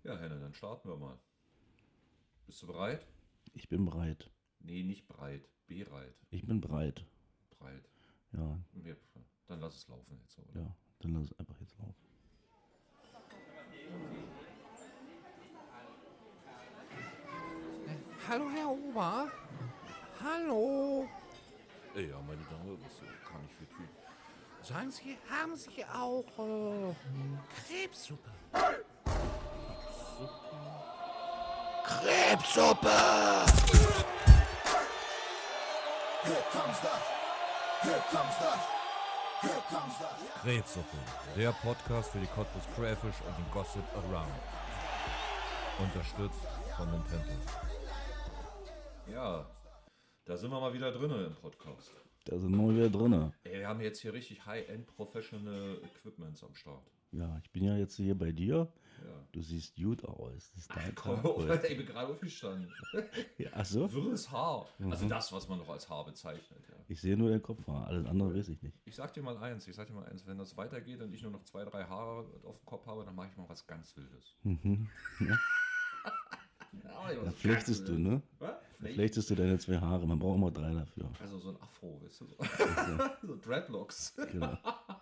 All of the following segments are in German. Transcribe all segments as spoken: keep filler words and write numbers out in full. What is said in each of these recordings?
Ja, Henne, dann starten wir mal. Bist du bereit? Ich bin bereit. Nee, nicht breit. Bereit. Ich bin bereit. Breit. Ja, Wir- Dann lass es laufen jetzt, oder? ja. Dann lass es einfach jetzt laufen. Hallo, Herr Ober. Hallo. Ey, ja, meine Dame, was äh, kann ich für Typen? Sagen Sie, haben Sie auch äh, Krebssuppe? Krebssuppe! Krebssuppe, der Podcast für die Cottbus Crayfish und den Gossip Around. Unterstützt von Nintendo. Ja, da sind wir mal wieder drin im Podcast. Da sind wir wieder drin. Ey, wir haben jetzt hier richtig High-End Professional Equipments am Start. Ja, ich bin ja jetzt hier bei dir. Ja. Du siehst gut aus. Das ist dein Komm, Tag oh, heute. ich bin gerade aufgestanden. Ja, ach so? Wirres Haar. Also das, was man noch als Haar bezeichnet. Ja. Ich sehe nur den Kopfhaar. Alles andere weiß ich nicht. Ich sag dir mal eins, ich sag dir mal eins, wenn das weitergeht und ich nur noch zwei, drei Haare auf dem Kopf habe, dann mache ich mal was ganz Wildes. Mhm. Ja. Ja, Da flechtest du, ne? Was? Da flechtest du deine zwei Haare. Man braucht immer drei dafür. Also so ein Afro, weißt du? So, so Dreadlocks. Genau.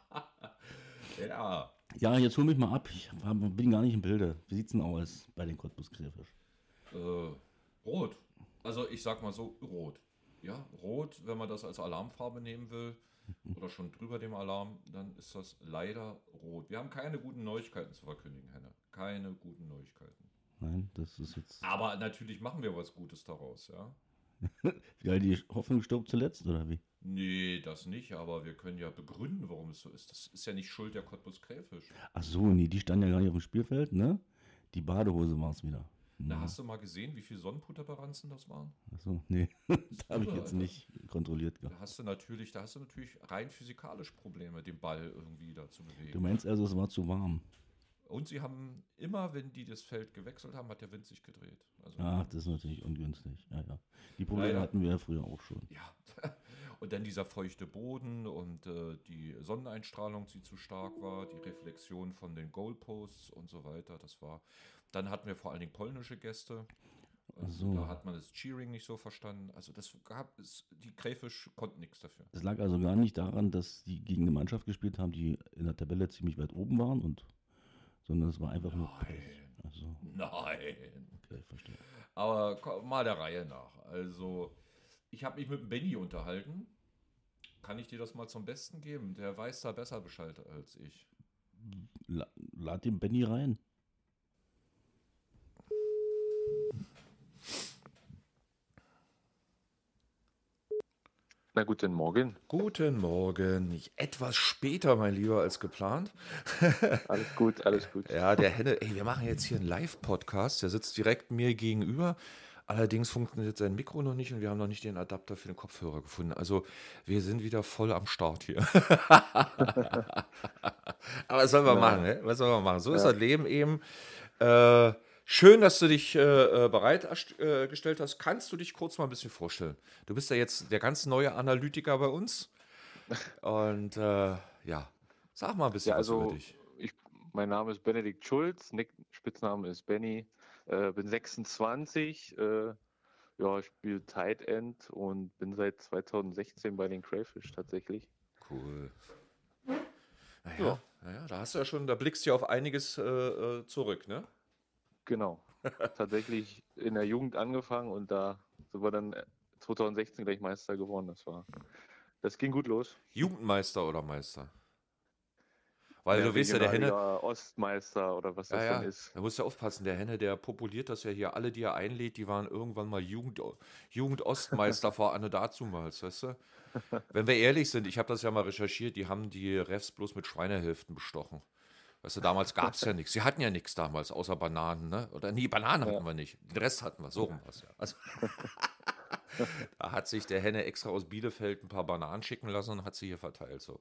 Ja. Ja, jetzt hol mich mal ab. Ich hab, bin gar nicht im Bilde. Wie sieht's denn aus bei den Cottbus Crayfish? Äh, rot. Also ich sag mal so, rot. Ja, rot, wenn man das als Alarmfarbe nehmen will oder schon drüber dem Alarm, dann ist das leider rot. Wir haben keine guten Neuigkeiten zu verkündigen, Henne. Keine guten Neuigkeiten. Nein, das ist jetzt. Aber natürlich machen wir was Gutes daraus, ja. Weil die Hoffnung stirbt zuletzt, oder wie? Nee, das nicht, aber wir können ja begründen, warum es so ist. Das ist ja nicht Schuld der Cottbus Crayfish. Ach so, nee, die standen ja gar nicht auf dem Spielfeld, ne? Die Badehose war es wieder. Na, hast du mal gesehen, wie viel Sonnenputterbaranzen das waren? Ach so, nee, das habe ich irre, jetzt Alter. nicht kontrolliert Da gehabt. hast du natürlich, da hast du natürlich rein physikalisch Probleme, den Ball irgendwie da zu bewegen. Du meinst also, es war zu warm? Und sie haben immer, wenn die das Feld gewechselt haben, hat der Wind sich gedreht. Also, Ach, das ist natürlich ungünstig. Ja, ja. Die Probleme Leider. hatten wir ja früher auch schon. ja. Und dann dieser feuchte Boden und äh, die Sonneneinstrahlung, die zu stark war, die Reflexion von den Goalposts und so weiter. Das war. Dann hatten wir vor allen Dingen polnische Gäste. Also, so. Da hat man das Cheering nicht so verstanden. Also das gab es, die Crayfish konnten nichts dafür. Es lag also gar nicht daran, dass die gegen eine Mannschaft gespielt haben, die in der Tabelle ziemlich weit oben waren, und, sondern es war einfach nur Pech. Also, Nein. okay, verstehe. Aber komm, mal der Reihe nach. Also, ich habe mich mit dem Benny unterhalten. Kann ich dir das mal zum Besten geben? Der weiß da besser Bescheid als ich. La lad den Benny rein. Na guten Morgen. Guten Morgen. Ich, etwas später, mein Lieber, als geplant. Alles gut, alles gut. Ja, der Henne, ey, wir machen jetzt hier einen Live-Podcast. Der sitzt direkt mir gegenüber. Allerdings funktioniert sein Mikro noch nicht und wir haben noch nicht den Adapter für den Kopfhörer gefunden. Also, wir sind wieder voll am Start hier. Aber was sollen wir Ja. machen, ne? Was sollen wir machen? So ist Ja. das Leben eben. Äh, schön, dass du dich äh, bereit äh, gestellt hast. Kannst du dich kurz mal ein bisschen vorstellen? Du bist ja jetzt der ganz neue Analytiker bei uns. Und äh, ja, sag mal ein bisschen Ja, was über also dich. ich, mein Name ist Benedikt Schulz, Nick, Spitzname ist Benny, äh, bin sechsundzwanzig, äh, ja, spiele Tight End und bin seit zweitausendsechzehn bei den Crayfish tatsächlich. Cool. Naja, Ja. naja, da hast du ja schon, da blickst du ja auf einiges äh, äh, zurück, ne? Genau. Tatsächlich in der Jugend angefangen und da sind wir dann äh, zweitausendsechzehn gleich Meister geworden. Das war, das ging gut los. Jugendmeister oder Meister? Weil Ja, du weißt ja, der Henne, Regionalliga Ostmeister oder was das ja, ja, dann ist. da musst du aufpassen, der Henne, der populiert das ja hier. Alle, die er einlädt, die waren irgendwann mal Jugend, Jugend-Ostmeister vor Anno dazumals, weißt du? Wenn wir ehrlich sind, ich habe das ja mal recherchiert, die haben die Refs bloß mit Schweinehälften bestochen. Weißt du, damals gab es ja nichts. Sie hatten ja nichts damals, außer Bananen, ne? Oder nee, Bananen hatten Ja. wir nicht. Den Rest hatten wir, so rum was ja. Also, da hat sich der Henne extra aus Bielefeld ein paar Bananen schicken lassen und hat sie hier verteilt. So.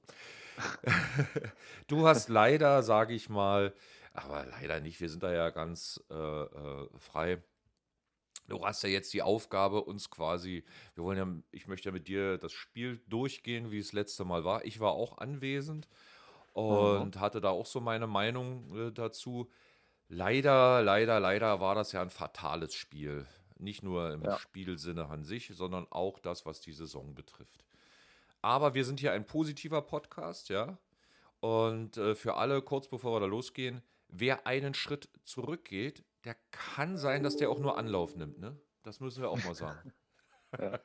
Du hast leider, sage ich mal, aber leider nicht, wir sind da ja ganz äh, äh, frei. Du hast ja jetzt die Aufgabe, uns quasi, wir wollen ja, ich möchte ja mit dir das Spiel durchgehen, wie es letzte Mal war. Ich war auch anwesend und hatte da auch so meine Meinung äh, dazu. Leider, leider, leider war das ja ein fatales Spiel. Nicht nur im Ja, Spielsinne an sich, sondern auch das, was die Saison betrifft. Aber wir sind hier ein positiver Podcast, ja. Und äh, für alle, kurz bevor wir da losgehen, wer einen Schritt zurückgeht, der kann sein, dass der auch nur Anlauf nimmt, ne? Das müssen wir auch mal sagen. ja.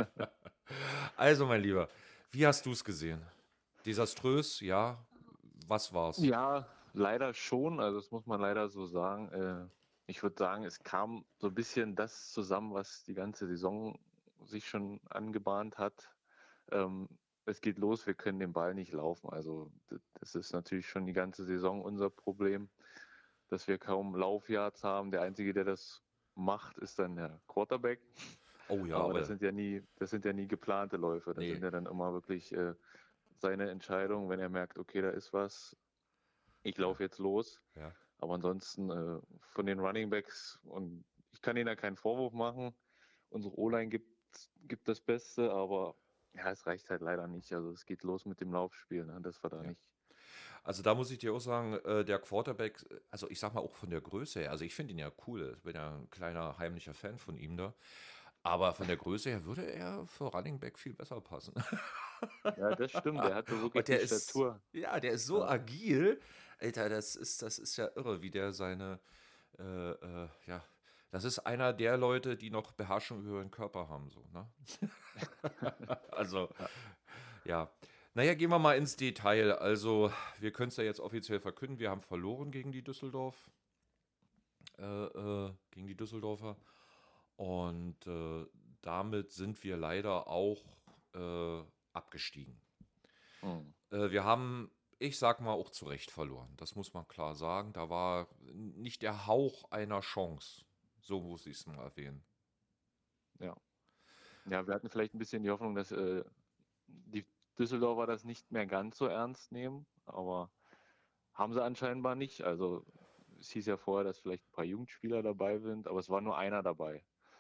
Also, mein Lieber, wie hast du es gesehen? Desaströs, ja. Was war's? Ja, leider schon. Also das muss man leider so sagen. Äh, ich würde sagen, es kam so ein bisschen das zusammen, was die ganze Saison sich schon angebahnt hat. Ähm, Es geht los, wir können den Ball nicht laufen. Also d- das ist natürlich schon die ganze Saison unser Problem, dass wir kaum Laufyards haben. Der Einzige, der das macht, ist dann der Quarterback. Oh ja, Aber das aber sind ja nie, das sind ja nie geplante Läufe. Das sind nee. ja dann immer wirklich äh, seine Entscheidung, wenn er merkt, okay, da ist was, ich Ja, laufe jetzt los. ja. Aber ansonsten äh, von den Running Backs, und ich kann ihnen da keinen Vorwurf machen. Unsere O-Line gibt, gibt das Beste, aber ja, es reicht halt leider nicht. Also es geht los mit dem Laufspiel, ne? Das war da Ja. nicht. Also da muss ich dir auch sagen, äh, der Quarterback, äh, also ich sag mal auch von der Größe her, also ich finde ihn ja cool, ich bin ja ein kleiner heimlicher Fan von ihm da, aber von der Größe her würde er für Running Back viel besser passen. Ja, das stimmt. Der hatte wirklich Und die der ist, Statur. ja, der ist so Ja, agil, Alter, das ist, das ist ja irre, wie der seine, äh, äh, ja, das ist einer der Leute, die noch Beherrschung über den Körper haben, so, ne? Also, ja. ja. Naja, gehen wir mal ins Detail. Also, wir können es ja jetzt offiziell verkünden, wir haben verloren gegen die Düsseldorf, äh, äh, gegen die Düsseldorfer. Und äh, damit sind wir leider auch äh, abgestiegen. Hm. Äh, wir haben, ich sag mal, auch zu Recht verloren. Das muss man klar sagen. Da war nicht der Hauch einer Chance. So muss ich es mal erwähnen. Ja. Ja, wir hatten vielleicht ein bisschen die Hoffnung, dass äh, die Düsseldorfer das nicht mehr ganz so ernst nehmen, aber haben sie anscheinend nicht. Also es hieß ja vorher, dass vielleicht ein paar Jugendspieler dabei sind, aber es war nur einer dabei.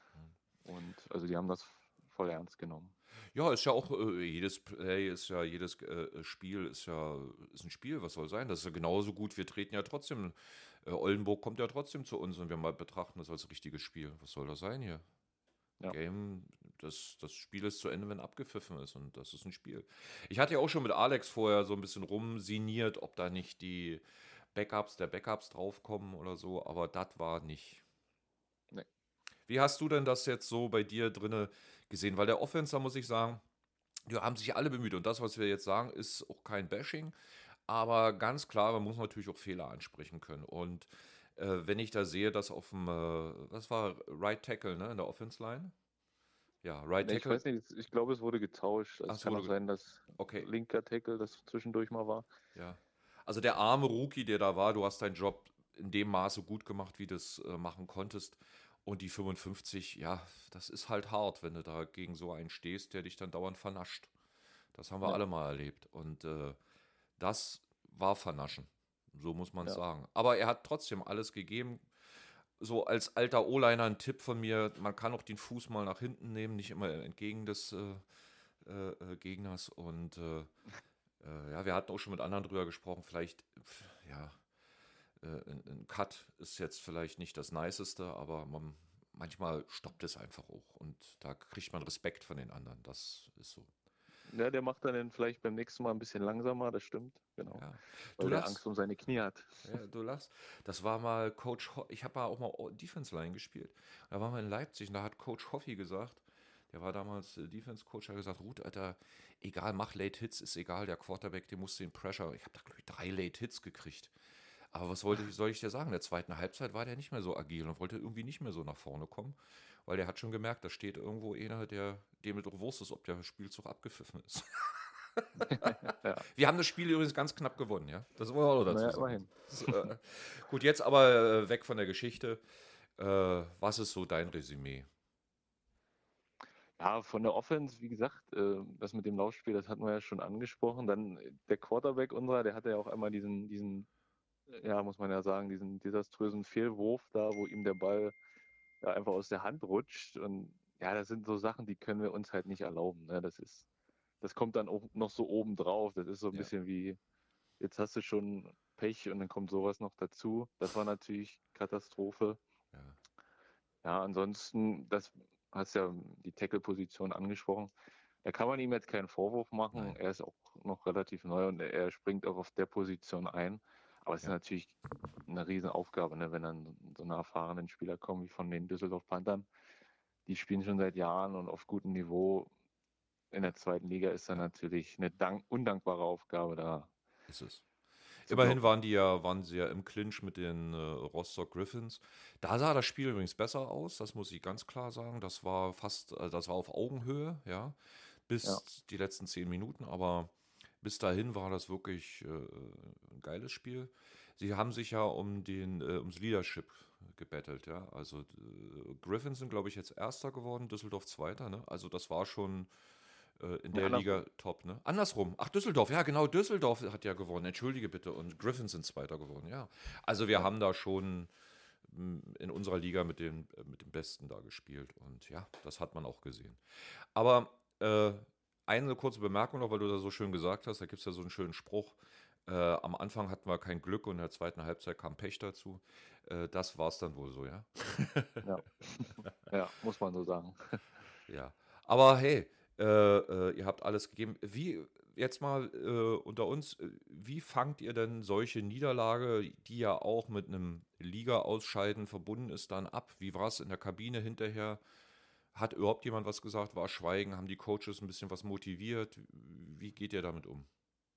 Und also die haben das voll ernst genommen. Ja, ist ja auch, äh, jedes Play ist ja, jedes äh, Spiel ist ja ist ein Spiel, was soll sein? Das ist ja genauso gut, wir treten ja trotzdem, äh, Oldenburg kommt ja trotzdem zu uns und wir mal betrachten das als richtiges Spiel. Was soll das sein hier? Ja, Game, das, das Spiel ist zu Ende, wenn abgepfiffen ist und das ist ein Spiel. Ich hatte ja auch schon mit Alex vorher so ein bisschen rumsiniert, ob da nicht die Backups der Backups draufkommen oder so, aber das war nicht. nee. Wie hast du denn das jetzt so bei dir drinne gesehen? Weil der Offense, da muss ich sagen, die haben sich alle bemüht und das, was wir jetzt sagen, ist auch kein Bashing, aber ganz klar, man muss natürlich auch Fehler ansprechen können. Und äh, wenn ich da sehe, dass auf dem, äh, was war Right Tackle, ne, in der Offense Line? Ja, Right Nee, ich Tackle. weiß nicht, ich glaube, es wurde getauscht. Also Ach, es es kann auch wurde. sein, dass Okay, linker Tackle das zwischendurch mal war. ja. Also der arme Rookie, der da war, du hast deinen Job in dem Maße gut gemacht, wie du es äh, machen konntest. Und die fünfundfünfzig, ja, das ist halt hart, wenn du da gegen so einen stehst, der dich dann dauernd vernascht. Das haben wir Ja, alle mal erlebt. Und äh, das war Vernaschen. So muss man es ja, sagen. Aber er hat trotzdem alles gegeben. So als alter O-Liner ein Tipp von mir, man kann auch den Fuß mal nach hinten nehmen, nicht immer entgegen des äh, äh, äh, Gegners. Und äh, äh, ja, wir hatten auch schon mit anderen drüber gesprochen, vielleicht, pf, ja, äh, ein, ein Cut ist jetzt vielleicht nicht das Niceste, aber man, manchmal stoppt es einfach auch. Und da kriegt man Respekt von den anderen. Das ist so. ja, der macht dann vielleicht beim nächsten Mal ein bisschen langsamer, das stimmt, genau. Ja. Du Weil der lachst. Angst um seine Knie hat. Ja, du lachst. Das war mal Coach Ho ich habe auch mal O Defense Line gespielt. Da waren wir in Leipzig und da hat Coach Hoffi gesagt, der war damals äh, Defense Coach, hat gesagt, Ruth, Alter, egal, mach Late Hits, ist egal, der Quarterback, der muss den Pressure. Ich habe da, glaube ich, drei Late Hits gekriegt. Aber was wollte ich, soll ich dir sagen? In der zweiten Halbzeit war der nicht mehr so agil und wollte irgendwie nicht mehr so nach vorne kommen, weil der hat schon gemerkt, da steht irgendwo einer, der dem mit Wurst ist, ob der Spielzug abgepfiffen ist. Ja, Wir haben das Spiel übrigens ganz knapp gewonnen, ja. Das muss man auch noch dazu naja, sagen. immerhin. So, äh, gut, jetzt aber äh, weg von der Geschichte. Äh, was ist so dein Resümee? Ja, von der Offense, wie gesagt, äh, das mit dem Laufspiel, das hatten wir ja schon angesprochen. Dann äh, der Quarterback unserer, der hatte ja auch einmal diesen, diesen, äh, ja, muss man ja sagen, diesen desaströsen Fehlwurf da, wo ihm der Ball ja, einfach aus der Hand rutscht. Und ja, das sind so Sachen, die können wir uns halt nicht erlauben. Ne? Das ist, das kommt dann auch noch so oben drauf. Das ist so ein Ja. bisschen wie, jetzt hast du schon Pech und dann kommt sowas noch dazu. Das war natürlich Katastrophe. Ja. Ja, ansonsten, das hast ja die Tackle-Position angesprochen. Da kann man ihm jetzt keinen Vorwurf machen. Nein. Er ist auch noch relativ neu und er springt auch auf der Position ein. Aber es ist Ja. natürlich eine Riesenaufgabe, ne, wenn dann so eine erfahrenen Spieler kommen wie von den Düsseldorf Panthern. Die spielen schon seit Jahren und auf gutem Niveau. In der zweiten Liga ist dann Ja. natürlich eine dank undankbare Aufgabe da. Ist es. zu Immerhin blocken. waren die ja, waren sie ja im Clinch mit den äh, Rostock Griffins. Da sah das Spiel übrigens besser aus, das muss ich ganz klar sagen. Das war fast, äh, das war auf Augenhöhe, ja, bis Ja. die letzten zehn Minuten, aber bis dahin war das wirklich äh, ein geiles Spiel. Sie haben sich ja um den, äh, ums Leadership gebettelt, ja. Also äh, Griffins sind, glaube ich, jetzt Erster geworden, Düsseldorf Zweiter, ne? Also das war schon äh, in Nee, der andersrum. Liga top, ne? Andersrum. Ach, Düsseldorf, ja genau, Düsseldorf hat ja gewonnen. Entschuldige bitte. Und Griffins sind Zweiter geworden, ja. Also wir Ja. haben da schon mm, in unserer Liga mit den, äh, mit dem Besten da gespielt. Und ja, das hat man auch gesehen. Aber äh, eine kurze Bemerkung noch, weil du da so schön gesagt hast, da gibt es ja so einen schönen Spruch. Äh, am Anfang hatten wir kein Glück und in der zweiten Halbzeit kam Pech dazu. Äh, das war es dann wohl so, ja. Ja. Ja, muss man so sagen. Ja, aber hey, äh, äh, ihr habt alles gegeben. Wie, jetzt mal äh, unter uns, äh, wie fangt ihr denn solche Niederlage, die ja auch mit einem Liga-Ausscheiden verbunden ist, dann ab? Wie war es in der Kabine hinterher? Hat überhaupt jemand was gesagt? War Schweigen? Haben die Coaches ein bisschen was motiviert? Wie geht ihr damit um?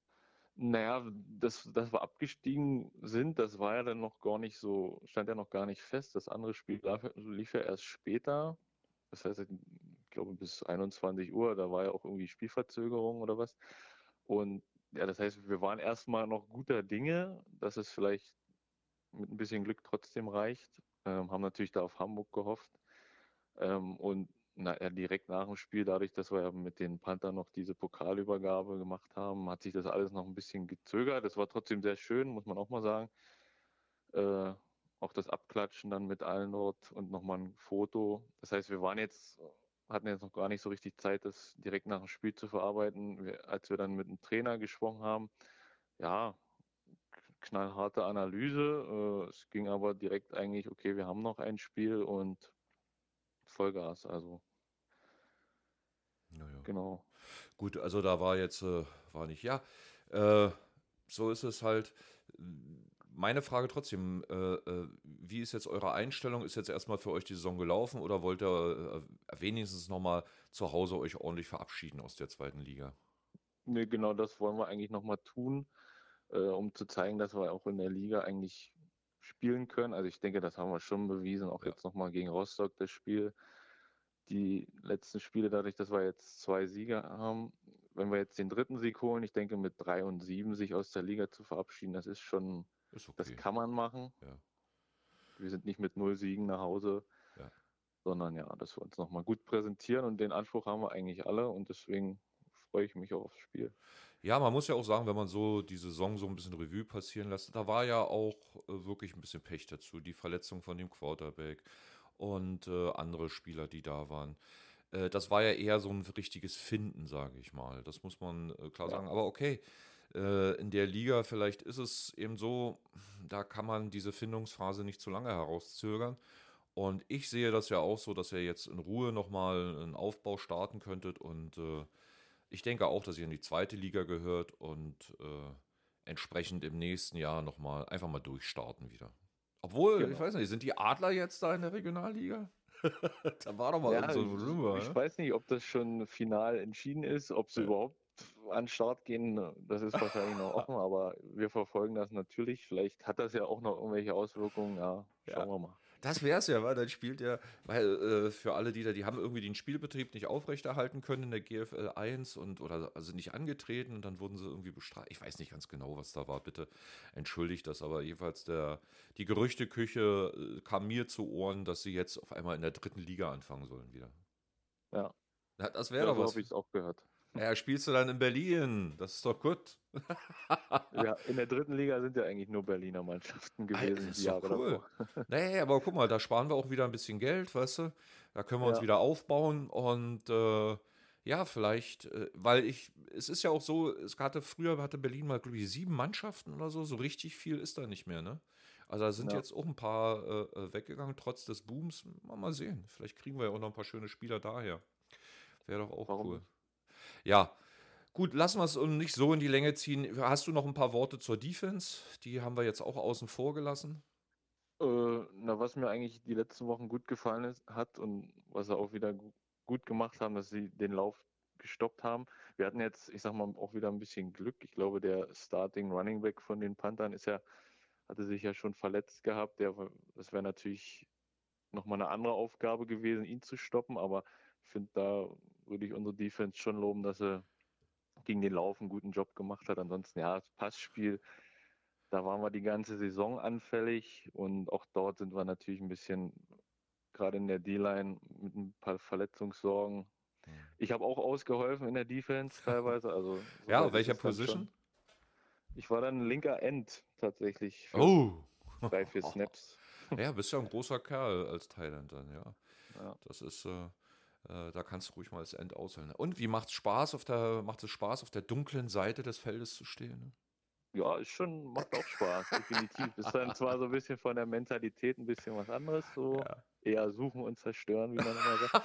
Naja, dass, dass wir abgestiegen sind, das war ja dann noch gar nicht so, stand ja noch gar nicht fest. Das andere Spiel lief, lief ja erst später. Das heißt, ich glaube bis einundzwanzig Uhr, da war ja auch irgendwie Spielverzögerung oder was. Und ja, das heißt, wir waren erstmal noch guter Dinge, dass es vielleicht mit ein bisschen Glück trotzdem reicht. Ähm, haben natürlich da auf Hamburg gehofft. Ähm, und na, ja, direkt nach dem Spiel, dadurch, dass wir ja mit den Panthern noch diese Pokalübergabe gemacht haben, hat sich das alles noch ein bisschen gezögert. Das war trotzdem sehr schön, muss man auch mal sagen. Äh, auch das Abklatschen dann mit allen dort und nochmal ein Foto. Das heißt, wir waren jetzt, hatten jetzt noch gar nicht so richtig Zeit, das direkt nach dem Spiel zu verarbeiten. Wir, als wir dann mit dem Trainer gesprochen haben, ja, knallharte Analyse. Äh, es ging aber direkt eigentlich, okay, wir haben noch ein Spiel und Vollgas. Also Naja. genau. Gut, also da war jetzt, äh, war nicht, ja, äh, so ist es halt. Meine Frage trotzdem, äh, äh, wie ist jetzt eure Einstellung? Ist jetzt erstmal für euch die Saison gelaufen oder wollt ihr äh, wenigstens nochmal zu Hause euch ordentlich verabschieden aus der zweiten Liga? Nee, genau das wollen wir eigentlich nochmal tun, äh, um zu zeigen, dass wir auch in der Liga eigentlich spielen können. Also ich denke, das haben wir schon bewiesen, auch Ja. jetzt nochmal gegen Rostock das Spiel. Die letzten Spiele, dadurch, dass wir jetzt zwei Siege haben, wenn wir jetzt den dritten Sieg holen, ich denke mit drei und sieben sich aus der Liga zu verabschieden, das ist schon, Ist das okay. kann man machen. Ja. Wir sind nicht mit null Siegen nach Hause, Ja. sondern ja, dass wir uns nochmal gut präsentieren und den Anspruch haben wir eigentlich alle und deswegen freue ich mich auch aufs Spiel. Ja, man muss ja auch sagen, wenn man so die Saison so ein bisschen Revue passieren lässt, da war ja auch äh, wirklich ein bisschen Pech dazu. Die Verletzung von dem Quarterback und äh, andere Spieler, die da waren. Äh, das war ja eher so ein richtiges Finden, sage ich mal. Das muss man äh, klar Ja. sagen. Aber okay, äh, in der Liga vielleicht ist es eben so, da kann man diese Findungsphase nicht zu lange herauszögern. Und ich sehe das ja auch so, dass ihr jetzt in Ruhe nochmal einen Aufbau starten könntet. Und äh, ich denke auch, dass ihr in die zweite Liga gehört und äh, entsprechend im nächsten Jahr nochmal einfach mal durchstarten wieder. Obwohl, ich Genau. weiß nicht, sind die Adler jetzt da in der Regionalliga? Da war doch mal Ja, irgend so ein ich, Rumor, ich ne? weiß nicht, ob das schon final entschieden ist, ob sie Ja. überhaupt an den Start gehen. Das ist wahrscheinlich noch offen, aber wir verfolgen das natürlich. Vielleicht hat das ja auch noch irgendwelche Auswirkungen. Ja, schauen Ja. wir mal. Das wäre es ja, weil dann spielt ja, weil äh, für alle, die da, die haben irgendwie den Spielbetrieb nicht aufrechterhalten können in der G F L eins und oder also nicht angetreten und dann wurden sie irgendwie bestraft. Ich weiß nicht ganz genau, was da war, bitte entschuldigt das, aber jedenfalls der, die Gerüchteküche äh, kam mir zu Ohren, dass sie jetzt auf einmal in der dritten Liga anfangen sollen wieder. Ja, Ja, das wäre ja doch so was. habe ich es auch gehört. Ja, spielst du dann in Berlin? Das ist doch gut. Ja, in der dritten Liga sind ja eigentlich nur Berliner Mannschaften Ey, gewesen, das die ist doch Jahre cool. davor. Nee, aber guck mal, da sparen wir auch wieder ein bisschen Geld, weißt du? Da können wir uns Ja, wieder aufbauen und äh, Ja, vielleicht, äh, weil ich, es ist ja auch so, es hatte früher hatte Berlin mal, glaube ich, sieben Mannschaften oder so, so richtig viel ist da nicht mehr, ne? Also da sind Ja, jetzt auch ein paar äh, äh, weggegangen, trotz des Booms. Mal, mal sehen. Vielleicht kriegen wir ja auch noch ein paar schöne Spieler daher. Wäre doch auch warum cool. nicht? Ja, gut, lassen wir es und nicht so in die Länge ziehen. Hast du noch ein paar Worte zur Defense? Die haben wir jetzt auch außen vor gelassen. Äh, na, was mir eigentlich die letzten Wochen gut gefallen ist, hat und was sie auch wieder gu gut gemacht haben, dass sie den Lauf gestoppt haben. Wir hatten jetzt, ich sag mal, auch wieder ein bisschen Glück. Ich glaube, der Starting Running Back von den Panthern ist ja, hatte sich ja schon verletzt gehabt. Der, war- das wäre natürlich nochmal eine andere Aufgabe gewesen, ihn zu stoppen, aber ich finde, da würde ich unsere Defense schon loben, dass sie gegen den Lauf einen guten Job gemacht hat. Ansonsten, ja, das Passspiel, da waren wir die ganze Saison anfällig und auch dort sind wir natürlich ein bisschen, gerade in der D-Line, mit ein paar Verletzungssorgen. Ich habe auch ausgeholfen in der Defense teilweise, also Ja, soweit auf ist welcher es dann Position? schon. Ich war dann linker End tatsächlich für Oh! drei, vier Snaps. Ja, bist ja ein großer Kerl als Thailand dann, ja. Ja. Das ist, äh, äh, da kannst du ruhig mal das End aushalten. Und wie macht's Spaß auf der, macht es Spaß, auf der dunklen Seite des Feldes zu stehen? Ne? Ja, ist schon, macht auch Spaß, definitiv. Ist dann zwar so ein bisschen von der Mentalität ein bisschen was anderes, so Ja. eher suchen und zerstören, wie man immer sagt.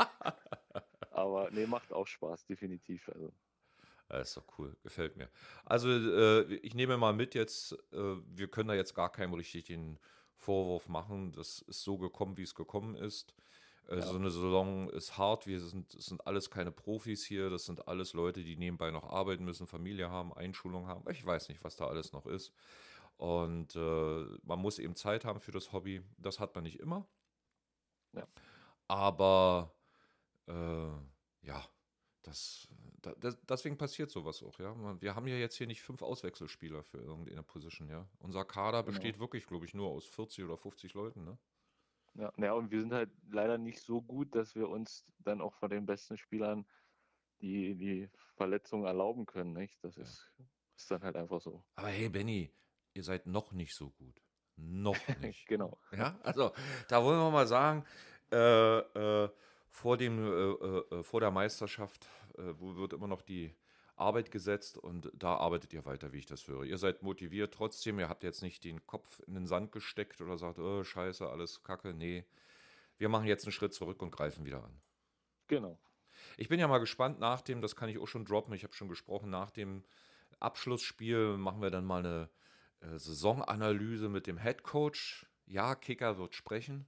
Aber nee, macht auch Spaß, definitiv. Also, Das ist doch cool, gefällt mir. Also, äh, ich nehme mal mit jetzt, äh, wir können da jetzt gar keinem richtig den Vorwurf machen. Das ist so gekommen, wie es gekommen ist. Äh, so ja, eine Saison ist hart. Wir sind, es sind alles keine Profis hier. Das sind alles Leute, die nebenbei noch arbeiten müssen, Familie haben, Einschulung haben. Ich weiß nicht, was da alles noch ist. Und äh, man muss eben Zeit haben für das Hobby. Das hat man nicht immer. ja, Aber äh, ja, das, da, das, deswegen passiert sowas auch, ja. Man- Wir haben ja jetzt hier nicht fünf Auswechselspieler für irgendeine Position, ja. Unser Kader genau. besteht wirklich, glaube ich, nur aus vierzig oder fünfzig Leuten, ne? Ja, naja, und wir sind halt leider nicht so gut, dass wir uns dann auch von den besten Spielern die, die Verletzungen erlauben können, nicht? Das Ja. ist, ist dann halt einfach so. Aber hey, Benny, ihr seid noch nicht so gut. Noch nicht. Genau. Ja, also da wollen wir mal sagen, äh, äh, vor dem, äh, äh, äh, vor der Meisterschaft äh, wo wird immer noch die Arbeit gesetzt und da arbeitet ihr weiter, wie ich das höre. Ihr seid motiviert trotzdem, ihr habt jetzt nicht den Kopf in den Sand gesteckt oder sagt, oh, scheiße, alles Kacke. Nee, wir machen jetzt einen Schritt zurück und greifen wieder an. Genau. Ich bin ja mal gespannt nach dem, das kann ich auch schon droppen, ich habe schon gesprochen, nach dem Abschlussspiel machen wir dann mal eine äh, Saisonanalyse mit dem Head Coach. Ja, Kicker wird sprechen.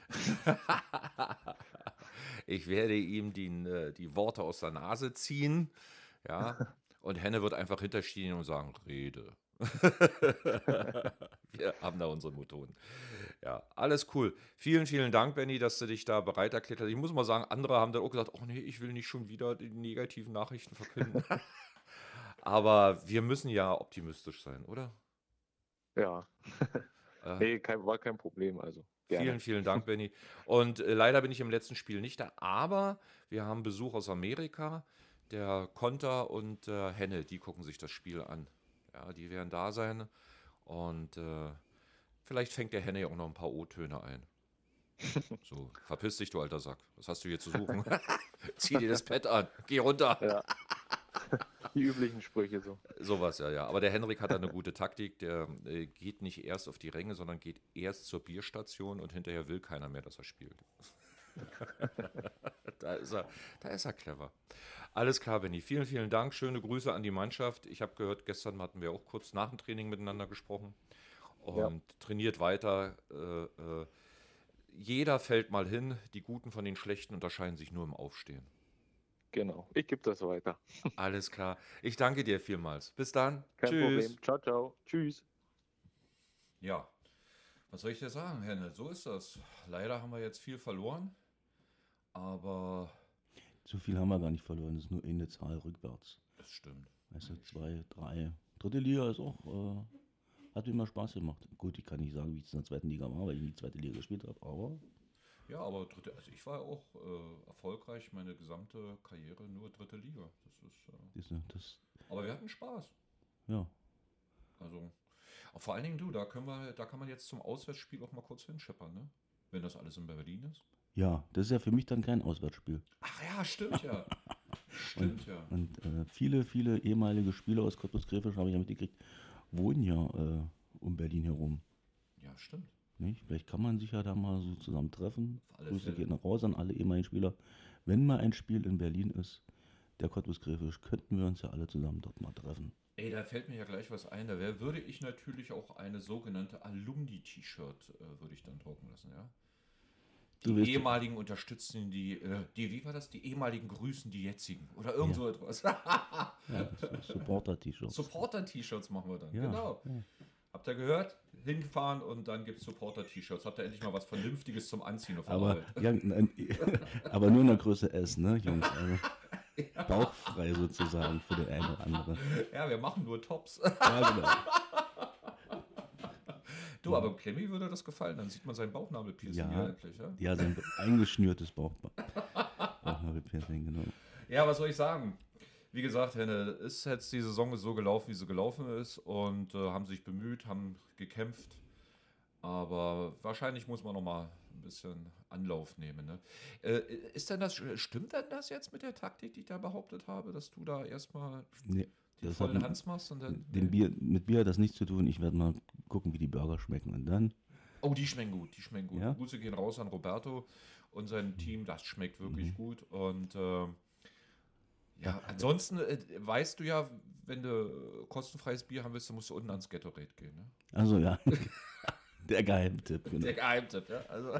Ich werde ihm die, äh, die Worte aus der Nase ziehen. Ja, und Henne wird einfach hinterstehen und sagen, Rede. Wir haben da unsere Methoden. Ja, alles cool. Vielen, vielen Dank, Benny, dass du dich da bereit erklärt hast. Ich muss mal sagen, andere haben dann auch gesagt, oh nee, ich will nicht schon wieder die negativen Nachrichten verkünden. Aber wir müssen ja optimistisch sein, oder? Ja. Äh, Nee, kein, war kein Problem, also gerne. Vielen, vielen Dank, Benny. Und äh, leider bin ich im letzten Spiel nicht da, aber wir haben Besuch aus Amerika. Der Konter und äh, Henne, die gucken sich das Spiel an. Ja, die werden da sein. Und äh, vielleicht fängt der Henne ja auch noch ein paar O-Töne ein. So, verpiss dich, du alter Sack. Was hast du hier zu suchen? Zieh dir das Pad an. Geh runter. Ja. Die üblichen Sprüche so. Sowas, ja, ja. Aber der Henrik hat da eine gute Taktik. Der äh, geht nicht erst auf die Ränge, sondern geht erst zur Bierstation und hinterher will keiner mehr, dass er spielt. da, ist er, da ist er clever. Alles klar, Benny. Vielen, vielen Dank. Schöne Grüße an die Mannschaft. Ich habe gehört, gestern hatten wir auch kurz nach dem Training miteinander gesprochen und Ja. trainiert weiter. Äh, äh, jeder fällt mal hin. Die Guten von den Schlechten unterscheiden sich nur im Aufstehen. Genau. Ich gebe das weiter. Alles klar. Ich danke dir vielmals. Bis dann. Kein Tschüss. Problem. Ciao, ciao. Tschüss. Ja, was soll ich dir sagen, Henne? So ist das. Leider haben wir jetzt viel verloren, aber So viel haben wir gar nicht verloren, das ist nur eine Zahl rückwärts. es stimmt. Weißt du, zwei, drei. Dritte Liga ist auch, äh, hat mir immer Spaß gemacht. Gut, ich kann nicht sagen, wie es in der zweiten Liga war, weil ich nie zweite Liga gespielt habe, aber Ja, aber dritte, also ich war auch äh, erfolgreich, meine gesamte Karriere nur dritte Liga. Das ist, äh, diese, das, aber wir hatten Spaß. ja. Also auch vor allen Dingen du, da können wir, da kann man jetzt zum Auswärtsspiel auch mal kurz hinscheppern, ne? Wenn das alles in Berlin ist. Ja, das ist ja für mich dann kein Auswärtsspiel. Ach ja, stimmt ja. Stimmt, ja. Und äh, viele, viele ehemalige Spieler aus Cottbus-Krefeld, habe ich ja mitgekriegt, wohnen ja äh, um Berlin herum. Ja, stimmt. Nicht? Vielleicht kann man sich ja da mal so zusammen treffen. Auf alle Grüße Fälle. gehen nach raus an alle ehemaligen Spieler. Wenn mal ein Spiel in Berlin ist, der Cottbus-Krefeld, könnten wir uns ja alle zusammen dort mal treffen. Ey, da fällt mir ja gleich was ein. Da wär, würde ich natürlich auch eine sogenannte Alumni-T-Shirt äh, würde ich dann drucken lassen, ja. Du Die willst- ehemaligen unterstützen die, äh, die, wie war das? Die ehemaligen grüßen die jetzigen. Oder irgend Ja. so etwas. Ja, das ist Supporter-T-Shirts. Supporter-T-Shirts machen wir dann. Ja, Genau. ja. Habt ihr gehört? Hinfahren und dann gibt es Supporter-T-Shirts. Habt ihr endlich mal was Vernünftiges zum Anziehen auf der Aber, Arbeit. ja, nein, aber nur in der Größe S, ne, Jungs? Also, bauchfrei sozusagen für den einen oder anderen. Ja, wir machen nur Tops. Ja, genau. Du, aber Clemmy würde das gefallen. Dann sieht man seinen Bauchnabelpiercing Ja. hier endlich. Ja? Ja, sein eingeschnürtes Bauch, Bauchnabelpiercing, genau. Ja, was soll ich sagen? Wie gesagt, Henne, ist jetzt die Saison so gelaufen, wie sie gelaufen ist und äh, haben sich bemüht, haben gekämpft. Aber wahrscheinlich muss man noch mal ein bisschen Anlauf nehmen. Ne? Äh, ist denn das, stimmt denn das jetzt mit der Taktik, die ich da behauptet habe, dass du da erstmal Nee, die das vollen hat Hans machst und dann. dem Bier, mit Bier hat das nichts zu tun. Ich werde mal gucken, wie die Burger schmecken. Und dann, Oh, die schmecken gut, die schmecken gut. Ja? Grüße gehen raus an Roberto und sein Team, das schmeckt wirklich Mhm. gut. Und äh, ja, ansonsten äh, weißt du ja, wenn du kostenfreies Bier haben willst, dann musst du unten ans Gatorade gehen. Ne? also ja, der Geheimtipp. Genau. Der Geheimtipp, ja. Also.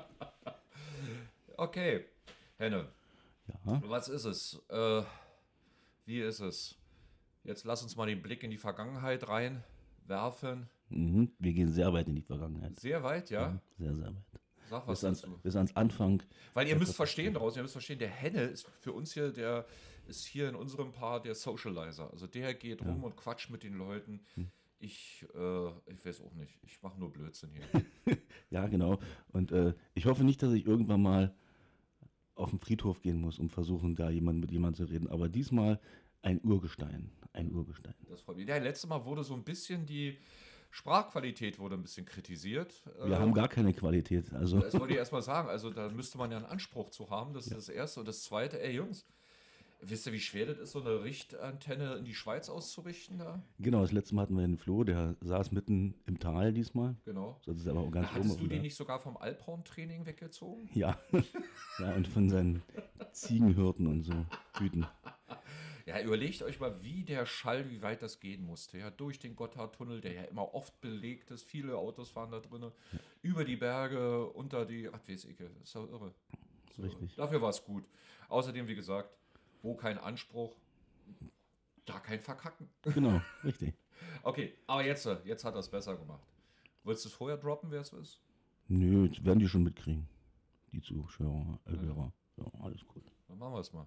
Okay, Henne, Ja, was ist es? Äh, wie ist es? Jetzt lass uns mal den Blick in die Vergangenheit reinwerfen. mhm. Wir gehen sehr weit in die Vergangenheit. Sehr weit, ja. Mhm. Sehr, sehr weit. Sag was Bis ans, dazu. bis ans Anfang. Weil ihr Ja, müsst das- verstehen draußen, ihr müsst verstehen, der Henne ist für uns hier, der ist hier in unserem Paar der Socializer. Also der geht rum und quatscht mit den Leuten. Ich, äh, ich weiß auch nicht. Ich mache nur Blödsinn hier. Ja, genau. Und äh, ich hoffe nicht, dass ich irgendwann mal auf den Friedhof gehen muss, um versuchen, da jemand mit jemandem zu reden. Aber diesmal ein Urgestein. Ein Urgestein. Das freut mich. Ja, letztes Mal wurde so ein bisschen die Sprachqualität wurde ein bisschen kritisiert. Wir Äh, haben gar keine Qualität. Also, Das wollte ich erstmal sagen. Also da müsste man ja einen Anspruch zu haben. Das ist das Erste. Und das Zweite, ey Jungs, wisst ihr, wie schwer das ist, so eine Richtantenne in die Schweiz auszurichten da? genau, das letzte Mal hatten wir den Flo, der saß mitten im Tal diesmal. Genau. Das ist aber auch ganz oben Hattest auf du dem den Berg. nicht sogar vom Alphorn-Training weggezogen? Ja. Ja, und von seinen Ziegenhirten und so Hüten. Ja, überlegt euch mal, wie der Schall, wie weit das gehen musste. Ja, durch den Gotthardtunnel, der ja immer oft belegt ist. Viele Autos fahren da drin. Über die Berge, unter die. Ach, weiß ich, das ist doch irre. So, Richtig. Dafür war es gut. Außerdem, wie gesagt, wo kein Anspruch, da kein Verkacken. Genau, richtig. Okay, aber jetzt, äh, jetzt hat er es besser gemacht. Willst du es vorher droppen, wer es ist? Nö, das werden die schon mitkriegen. Die Zuschauer, äh, Hörer. Ja, alles gut. Dann machen wir es mal.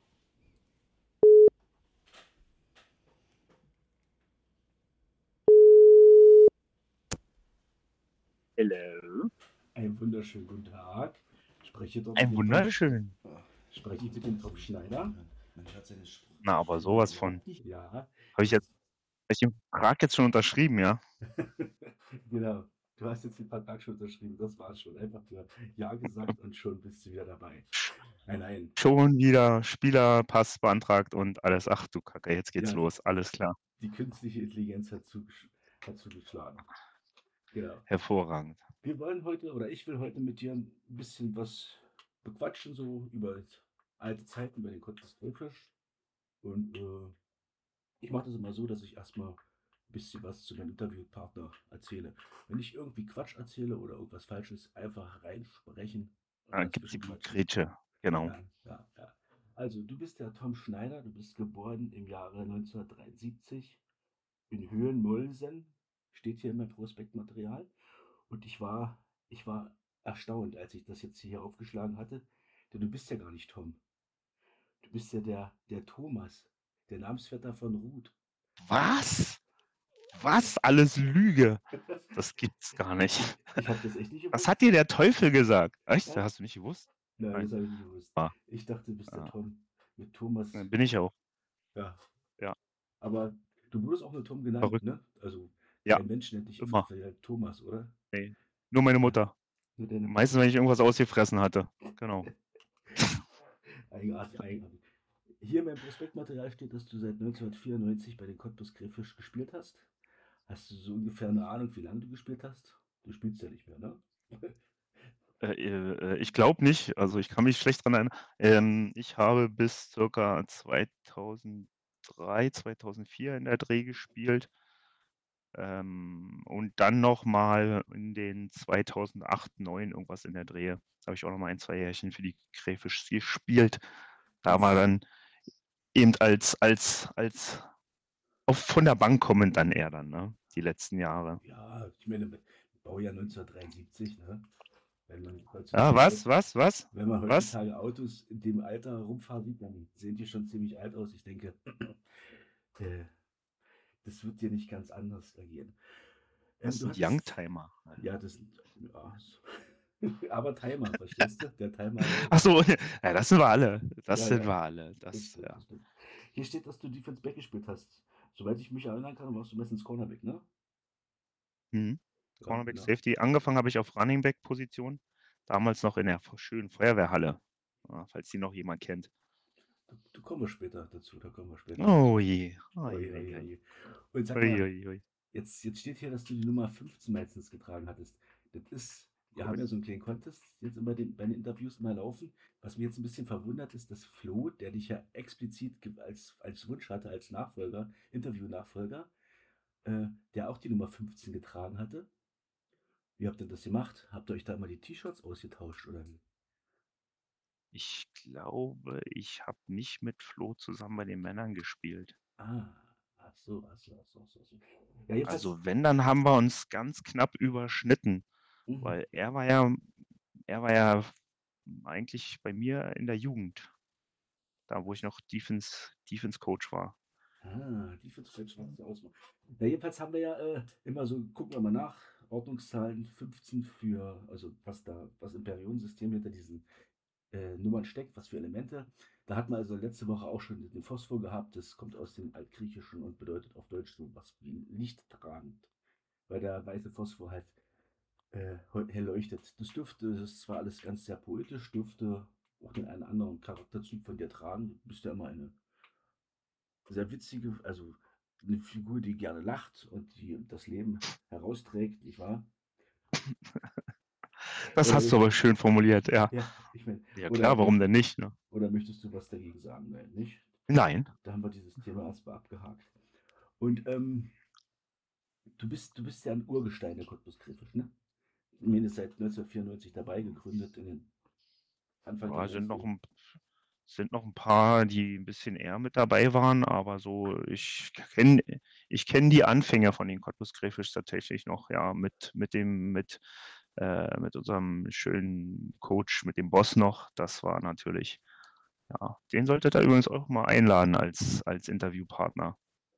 Hello. Einen wunderschönen guten Tag. Spreche dort Ein mit dem wunderschön. Tom, spreche ich mit dem Tom Schneider? Na, aber sowas von. Ja, Habe ich jetzt hab ich den Vertrag jetzt schon unterschrieben, ja? genau. Du hast jetzt den Vertrag schon unterschrieben. Das war's schon. Einfach nur Ja gesagt und schon bist du wieder dabei. Nein, nein. Schon wieder Spielerpass beantragt und alles. Ach du Kacke, jetzt geht's Ja. los. Alles klar. Die künstliche Intelligenz hat, zugesch hat zugeschlagen. Genau. Hervorragend. Wir wollen heute, oder ich will heute mit dir ein bisschen was bequatschen, so über alte Zeiten bei den Cottbus Krefeld. Und äh, ich mache das immer so, dass ich erstmal ein bisschen was zu meinem Interviewpartner erzähle. Wenn ich irgendwie Quatsch erzähle oder irgendwas Falsches, einfach reinsprechen. und Dann gibt's die dazwischen quatschen. Blutgrätsche. Genau. Ja, ja, ja. Also, du bist der Tom Schneider, du bist geboren im Jahre neunzehnhundertdreiundsiebzig in Höhenmolsen, steht hier in meinem Prospektmaterial. Und ich war, ich war erstaunt, als ich das jetzt hier aufgeschlagen hatte, denn du bist ja gar nicht Tom. Du bist ja der, der Thomas, der Namensvetter von Ruth. Was? Was? Alles Lüge. Das gibt's gar nicht. Ich habe das echt nicht gewusst. Was hat dir der Teufel gesagt? Echt? Ja. Das hast du nicht gewusst? Nein, Nein. das habe ich nicht gewusst. Ah. Ich dachte, du bist der Ah. Tom. Mit Thomas. Dann bin ich auch. Ja. Ja. Aber du wurdest auch nur Tom genannt, Verrückt. ne? Also, Ja, kein Mensch nennt dich immer. vielleicht Thomas, oder? Nur meine Mutter. Nur deine Meistens, wenn ich irgendwas ausgefressen hatte. Genau. Eigenartig, eigenartig. Hier in meinem Prospektmaterial steht, dass du seit neunzehnhundertvierundneunzig bei den Cottbus Krefeld gespielt hast. Hast du so ungefähr eine Ahnung, wie lange du gespielt hast? Du spielst ja nicht mehr, ne? Äh, äh, ich glaube nicht, also ich kann mich schlecht dran erinnern. Ähm, ich habe bis circa zweitausenddrei, zweitausendvier in der Dreh gespielt. Ähm, und dann noch mal in den zweitausendacht, neun irgendwas in der Dreh. Da habe ich auch noch mal ein, zwei Jährchen für die Crayfish gespielt. Da war Jetzt, dann eben als als als auf von der Bank kommend dann eher dann, ne, die letzten Jahre. ja, ich meine, Baujahr neunzehnhundertdreiundsiebzig, ne? Wenn man Ah, heutzutage, was, was, was, wenn man was? heutzutage Autos in dem Alter rumfahren sieht, dann sehen die schon ziemlich alt aus. Ich denke, äh, das wird dir nicht ganz anders ergehen. Ähm, Das du sind hattest, Youngtimer. ja, das sind, ja, so- aber Timer, verstehst du? Der Timer, Ach so, ja, das sind wir alle. Das ja, sind ja, wir alle. das Das, stimmt, ja. das stimmt. Hier steht, dass du Defense Back gespielt hast. Soweit ich mich erinnern kann, warst du meistens Cornerback, ne? Mhm. Ja, Cornerback, genau. Safety. Angefangen habe ich auf Running Back Position. Damals noch in der f- schönen Feuerwehrhalle. Ja, falls die noch jemand kennt. Da, da kommen wir später dazu, da kommen wir später Oh dazu. je. Ui, Ui, ui, ui, ui. ui. Und sag Ui, mal, ui, ui. jetzt, jetzt steht hier, dass du die Nummer fünfzehn meistens getragen hattest. Das ist, wir haben ja so einen kleinen Contest jetzt immer den, bei den Interviews mal laufen. Was mich jetzt ein bisschen verwundert ist, dass Flo, der dich ja explizit ge- als, als Wunsch hatte, als Nachfolger, Interview-Nachfolger, äh, der auch die Nummer fünfzehn getragen hatte. Wie habt ihr das gemacht? Habt ihr euch da immer die T-Shirts ausgetauscht oder wie? Ich glaube, ich habe nicht mit Flo zusammen bei den Männern gespielt. Ah, ach so, ach so, ach so, ach so. ach so. Ja, jedenfalls, Also wenn, dann haben wir uns ganz knapp überschnitten, mhm. weil er war ja, er war ja eigentlich bei mir in der Jugend, da wo ich noch Defense, Defense Coach war. Ah, die Defense macht ja ausmachen. Ja, jedenfalls haben wir ja äh, immer so, gucken wir mal nach, Ordnungszahlen fünfzehn für, also was da, was im Periodensystem hinter diesen äh, Nummern steckt, was für Elemente. Da hat man also letzte Woche auch schon den Phosphor gehabt, das kommt aus dem Altgriechischen und bedeutet auf Deutsch so was wie lichttragend, weil der weiße Phosphor halt äh, hell leuchtet. Das dürfte, das ist zwar alles ganz sehr poetisch, dürfte auch den einen anderen Charakterzug von dir tragen. Du bist ja immer eine sehr witzige, also eine Figur, die gerne lacht und die das Leben herausträgt, nicht wahr? Das Oder, hast du aber schön formuliert, ja. ja, ich meine, Ja oder, klar, warum denn nicht, ne? oder möchtest du was dagegen sagen? Nein, nicht? Nein. Da haben wir dieses Thema erstmal abgehakt. Und ähm, du bist, du bist ja ein Urgestein der Cottbus Krefeld, ne? Zumindest seit neunzehnhundertvierundneunzig dabei, gegründet in den Anfang der Ja, sind noch neunziger. ein, sind noch ein paar, die ein bisschen eher mit dabei waren, aber so, ich kenne ich kenn die Anfänge von den Cottbus Crayfish tatsächlich noch, ja, mit, mit dem, mit, äh, mit unserem schönen Coach, mit dem Boss noch. Das war natürlich, ja, den solltet ihr übrigens auch mal einladen als, als Interviewpartner.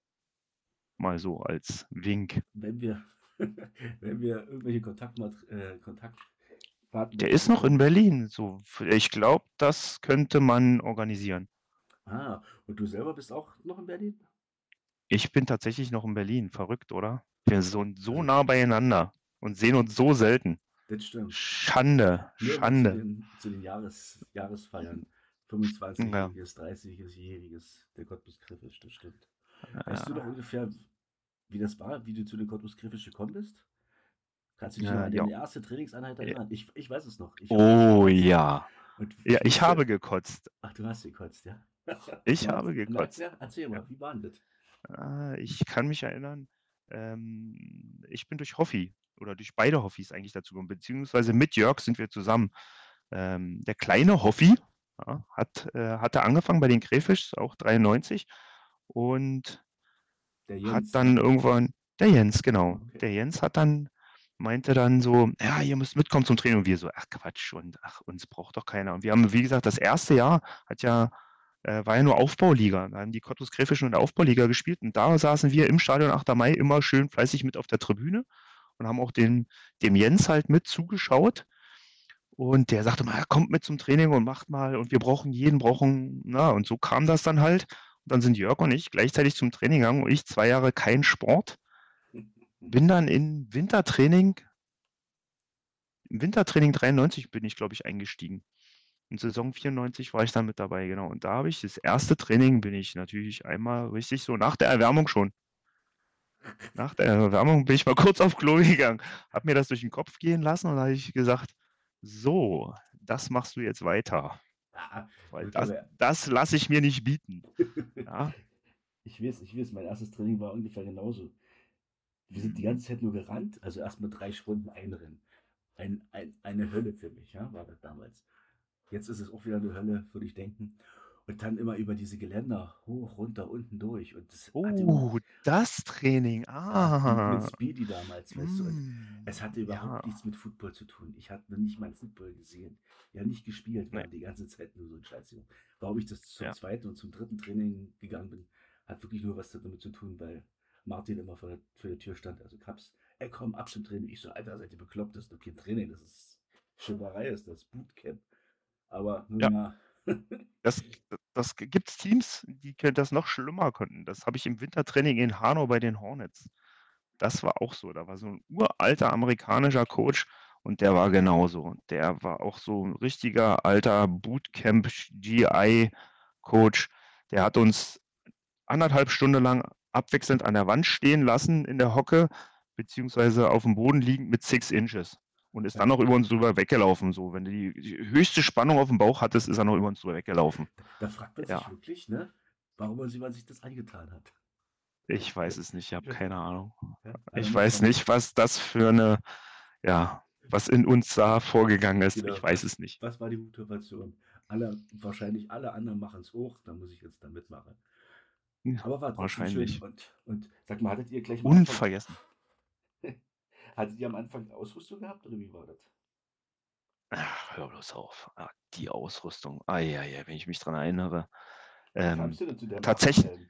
Mal so als Wink. Wenn wir, wenn wir irgendwelche Kontaktmat äh, Kontaktpartner Der dazu ist noch in bekommen. Berlin. So, ich glaube, das könnte man organisieren. Ah, und du selber bist auch noch in Berlin? Ich bin tatsächlich noch in Berlin. Verrückt, oder? Wir sind so Also, nah beieinander und sehen uns so selten. das stimmt. Schande, Nur immer zu Schande. den, zu den Jahres, Jahresfeiern. Ja, fünfundzwanzigjähriges, dreißigjähriges der Cottbus Krefeld, das stimmt. Weißt du noch ja, ungefähr, wie das war, wie du zu den Cottbus Krefeld gekommen bist? Kannst du dich noch ja, an ja. deine erste Trainingseinheit Ja. erinnern? Ich, ich weiß es noch. Ich habe Oh gekotzt. ja. Und Ja, ich ich musste, habe gekotzt. ach, du hast gekotzt, ja? Ich Na, habe erz- na, gekotzt. erzähl, erzähl mal, Ja. wie war denn das? Ah, Ich kann mich erinnern, ähm, ich bin durch Hoffi oder durch beide Hoffis eigentlich dazu gekommen, beziehungsweise mit Jörg sind wir zusammen. Ähm, der kleine Hoffi, ja, hat, äh, hatte angefangen bei den Crayfish, auch dreiundneunzig, und Der hat Jens, dann ne? irgendwann, der Jens, genau, Okay. der Jens hat dann, meinte dann so, ja, ihr müsst mitkommen zum Training. Und wir so, ach Quatsch, und ach, uns braucht doch keiner. Und wir haben, wie gesagt, das erste Jahr hat ja, äh, war ja nur Aufbauliga. Da haben die Cottbus Crayfish schon in der Aufbauliga gespielt, und da saßen wir im Stadion achter Mai immer schön fleißig mit auf der Tribüne und haben auch den, dem Jens halt mit zugeschaut. Und der sagte mal, ja, kommt mit zum Training und macht mal, und wir brauchen jeden, brauchen, na, und so kam das dann halt. Und dann sind Jörg und ich gleichzeitig zum Training gegangen, und ich zwei Jahre kein Sport, bin dann in Wintertraining, im Wintertraining dreiundneunzig bin ich, glaube ich, eingestiegen. Und Saison vierundneunzig war ich dann mit dabei, genau. Und da habe ich das erste Training bin ich natürlich einmal richtig so nach der Erwärmung schon. Nach der Erwärmung bin ich mal kurz auf Klo gegangen, habe mir das durch den Kopf gehen lassen und da habe ich gesagt, so, das machst du jetzt weiter, Ah, weil gut, das, aber das lasse ich mir nicht bieten. Ja, ich weiß, ich weiß, mein erstes Training war ungefähr genauso. Wir sind die ganze Zeit nur gerannt, also erstmal drei Stunden einrennen. Ein, ein, eine Hölle für mich, ja, war das damals. Jetzt ist es auch wieder eine Hölle, würde ich denken. Und dann immer über diese Geländer, hoch, runter, unten durch. Und das hatte oh, das Training, ja, mit, mit ah, Speedy damals, weißt du. Und mm, es hatte überhaupt ja, nichts mit Football zu tun. Ich hatte noch nicht mal Football gesehen. Ja, nicht gespielt. Wir nee, haben die ganze Zeit nur so ein Scheiß gemacht. Warum ich das zum ja, zweiten und zum dritten Training gegangen bin, hat wirklich nur was damit zu tun, weil Martin immer vor der, vor der Tür stand. Also Kaps, ey komm, ab zum Training. Ich so, Alter, seid ihr bekloppt? Das ist doch kein Training. Das ist Schimmerei, ist das Bootcamp. Aber nun ja. ja. Das, das gibt es Teams, die können das noch schlimmer könnten. Das habe ich im Wintertraining in Hanau bei den Hornets. Das war auch so. Da war so ein uralter amerikanischer Coach und der war genauso. Der war auch so ein richtiger alter Bootcamp-G I-Coach. Der hat uns anderthalb Stunden lang abwechselnd an der Wand stehen lassen in der Hocke, beziehungsweise auf dem Boden liegend mit six Inches. Und ist dann noch über uns drüber weggelaufen. So, wenn du die, die höchste Spannung auf dem Bauch hattest, ist er noch über uns drüber weggelaufen. Da fragt man sich Ja. wirklich, ne, warum man sich, man sich das angetan hat. Ich weiß es nicht, ich habe keine Ahnung. Ja, Ich einer weiß macht man- nicht, was das für eine, ja, was in uns da vorgegangen ist. Genau. Ich weiß es nicht. Was war die Motivation? Alle, wahrscheinlich alle anderen machen es hoch, da muss ich jetzt da mitmachen. Ja, Aber war trotzdem wahrscheinlich. schön. Und, und sag mal, hattet ihr gleich mal am Anfang, Unvergessen. hattet ihr am Anfang Ausrüstung gehabt oder wie war das? Ach, hör bloß auf. Ah, die Ausrüstung. Eieiei, wenn ich mich dran erinnere. Wie Ähm, kamst du denn zu deinem tatsächlich- Waffenhelm?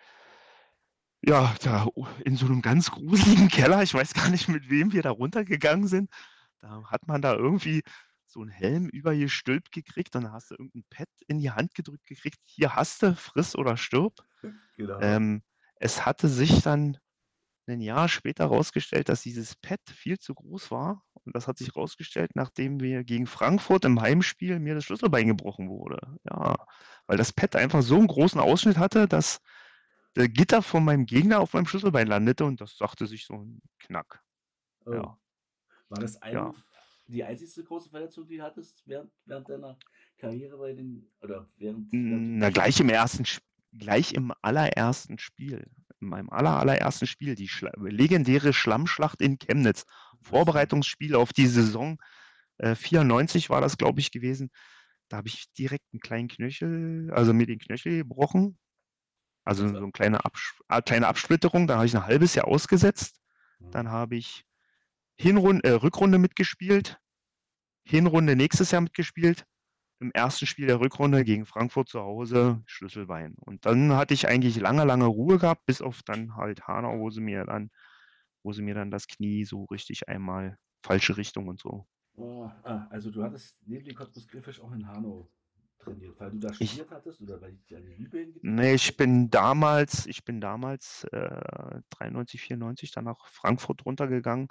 ja, da in so einem ganz gruseligen Keller, ich weiß gar nicht, mit wem wir da runtergegangen sind. Da hat man da irgendwie so einen Helm übergestülpt gekriegt und dann hast du irgendein Pad in die Hand gedrückt gekriegt. Hier hast du, friss oder stirb. Genau. Ähm, es hatte sich dann ein Jahr später rausgestellt, dass dieses Pad viel zu groß war. Und das hat sich rausgestellt, nachdem wir gegen Frankfurt im Heimspiel mir das Schlüsselbein gebrochen wurde. Ja, weil das Pad einfach so einen großen Ausschnitt hatte, dass der Gitter von meinem Gegner auf meinem Schlüsselbein landete und das sagte sich so ein Knack. Oh. ja. War das ein, Ja. die einzigste große Verletzung, die du hattest während, während deiner Karriere bei den, oder während, Mm, während Na, gleich im ersten, Sp- gleich im allerersten Spiel, in meinem aller, allerersten Spiel, die Schla legendäre Schlammschlacht in Chemnitz, Vorbereitungsspiel auf die Saison äh, vierundneunzig war das, glaube ich, gewesen. Da habe ich direkt einen kleinen Knöchel, also mir den Knöchel gebrochen. Also Was so war- eine kleine, Abs äh, kleine Absplitterung. Da habe ich ein halbes Jahr ausgesetzt. Mhm. Dann habe ich Hinrunde, äh, Rückrunde mitgespielt, Hinrunde nächstes Jahr mitgespielt. Im ersten Spiel der Rückrunde gegen Frankfurt zu Hause Schlüsselbein. Und dann hatte ich eigentlich lange, lange Ruhe gehabt, bis auf dann halt Hanau, wo sie mir dann, wo sie mir dann das Knie so richtig einmal falsche Richtung und so. Oh, ah, also du hattest neben dem Cottbus Grillfisch auch in Hanau trainiert, weil du da Ich- studiert hattest oder weil ich dir die Liebe hingezogen Nee, ich bin damals, ich bin damals äh, dreiundneunzig, vierundneunzig dann nach Frankfurt runtergegangen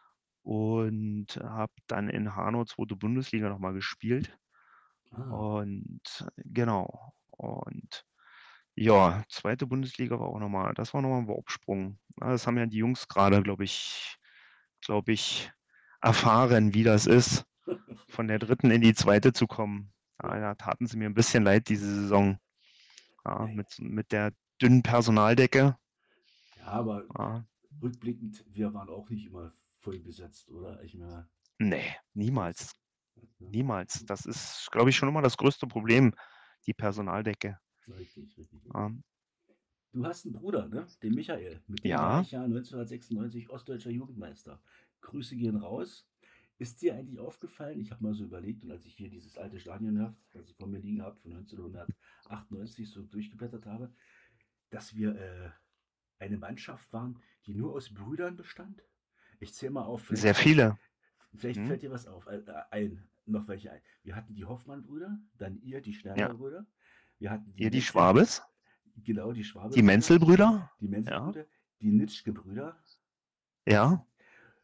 und habe dann in Hanau zweite Bundesliga nochmal gespielt. Ah, Und genau. Und ja, zweite Bundesliga war auch nochmal, das war nochmal ein Warpsprung. Ja, das haben ja die Jungs gerade, glaube ich, glaube ich, erfahren, wie das ist, von der dritten in die zweite zu kommen. Ja, da taten sie mir ein bisschen leid diese Saison. Ja, Nee. mit, mit der dünnen Personaldecke. ja, aber Ja, rückblickend, wir waren auch nicht immer voll besetzt, oder? Ich meine, nee, niemals. ja, Niemals. Das ist, glaube ich, schon immer das größte Problem, die Personaldecke. richtig, richtig. Ja. Du hast einen Bruder, ne? Den Michael. Mit dem Ja. war ich ja neunzehnhundertsechsundneunzig ostdeutscher Jugendmeister. Grüße gehen raus. Ist dir eigentlich aufgefallen, ich habe mal so überlegt, und als ich hier dieses alte Stadionheft, das ich vor mir liegen habe, von neunzehnhundertachtundneunzig so durchgeblättert habe, dass wir äh, eine Mannschaft waren, die nur aus Brüdern bestand? Ich zähle mal auf. vielleicht- Sehr viele. Vielleicht Hm. fällt dir was auf. Äh, äh, ein, noch welche ein. Wir hatten die Hoffmann-Brüder, dann ihr, die Schneider-Brüder. Wir hatten Ihr die Menzel- Schwabes, Genau, die Schwabe. die Menzel-Brüder. Die Menzel-Brüder, die Nitschke-Brüder. Ja.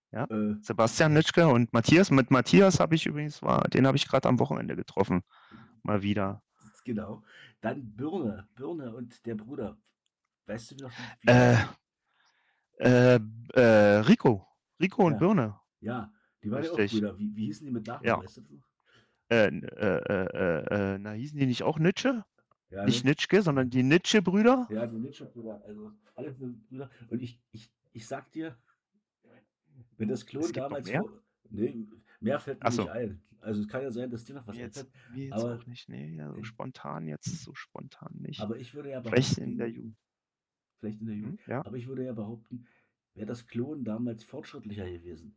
Ja, Äh, Sebastian Nitschke und Matthias. Mit Matthias habe ich übrigens, war, den habe ich gerade am Wochenende getroffen. Mal wieder. genau. Dann Birne, Birne und der Bruder. Weißt du noch, wie, wie Äh, heißen? äh, äh, Rico. Rico und Ja, Birne. ja, die waren ja auch Richtig. Brüder. Wie, wie hießen die mit Nachnamen, Ja. weißt du das noch? Äh, äh, äh, äh, äh, na, hießen die nicht auch Nitsche? Ja, Nicht ne? Nitschke, sondern die Nitsche-Brüder? Ja, die Nitschke-Brüder, also alle Brüder. Und ich, ich, ich sag dir, wenn das Klon Es gibt noch damals mehr? vor. Nee, mehr fällt mir Ach nicht so. ein. Also es kann ja sein, dass dir noch was Mir jetzt, einfällt. mir jetzt Aber, auch nicht. Nee, ja, so spontan jetzt, so spontan nicht. aber ich würde ja Vielleicht in der behaupten, Jugend. vielleicht in der Jugend, Hm? Ja. aber ich würde ja behaupten, wäre das Klon damals fortschrittlicher gewesen.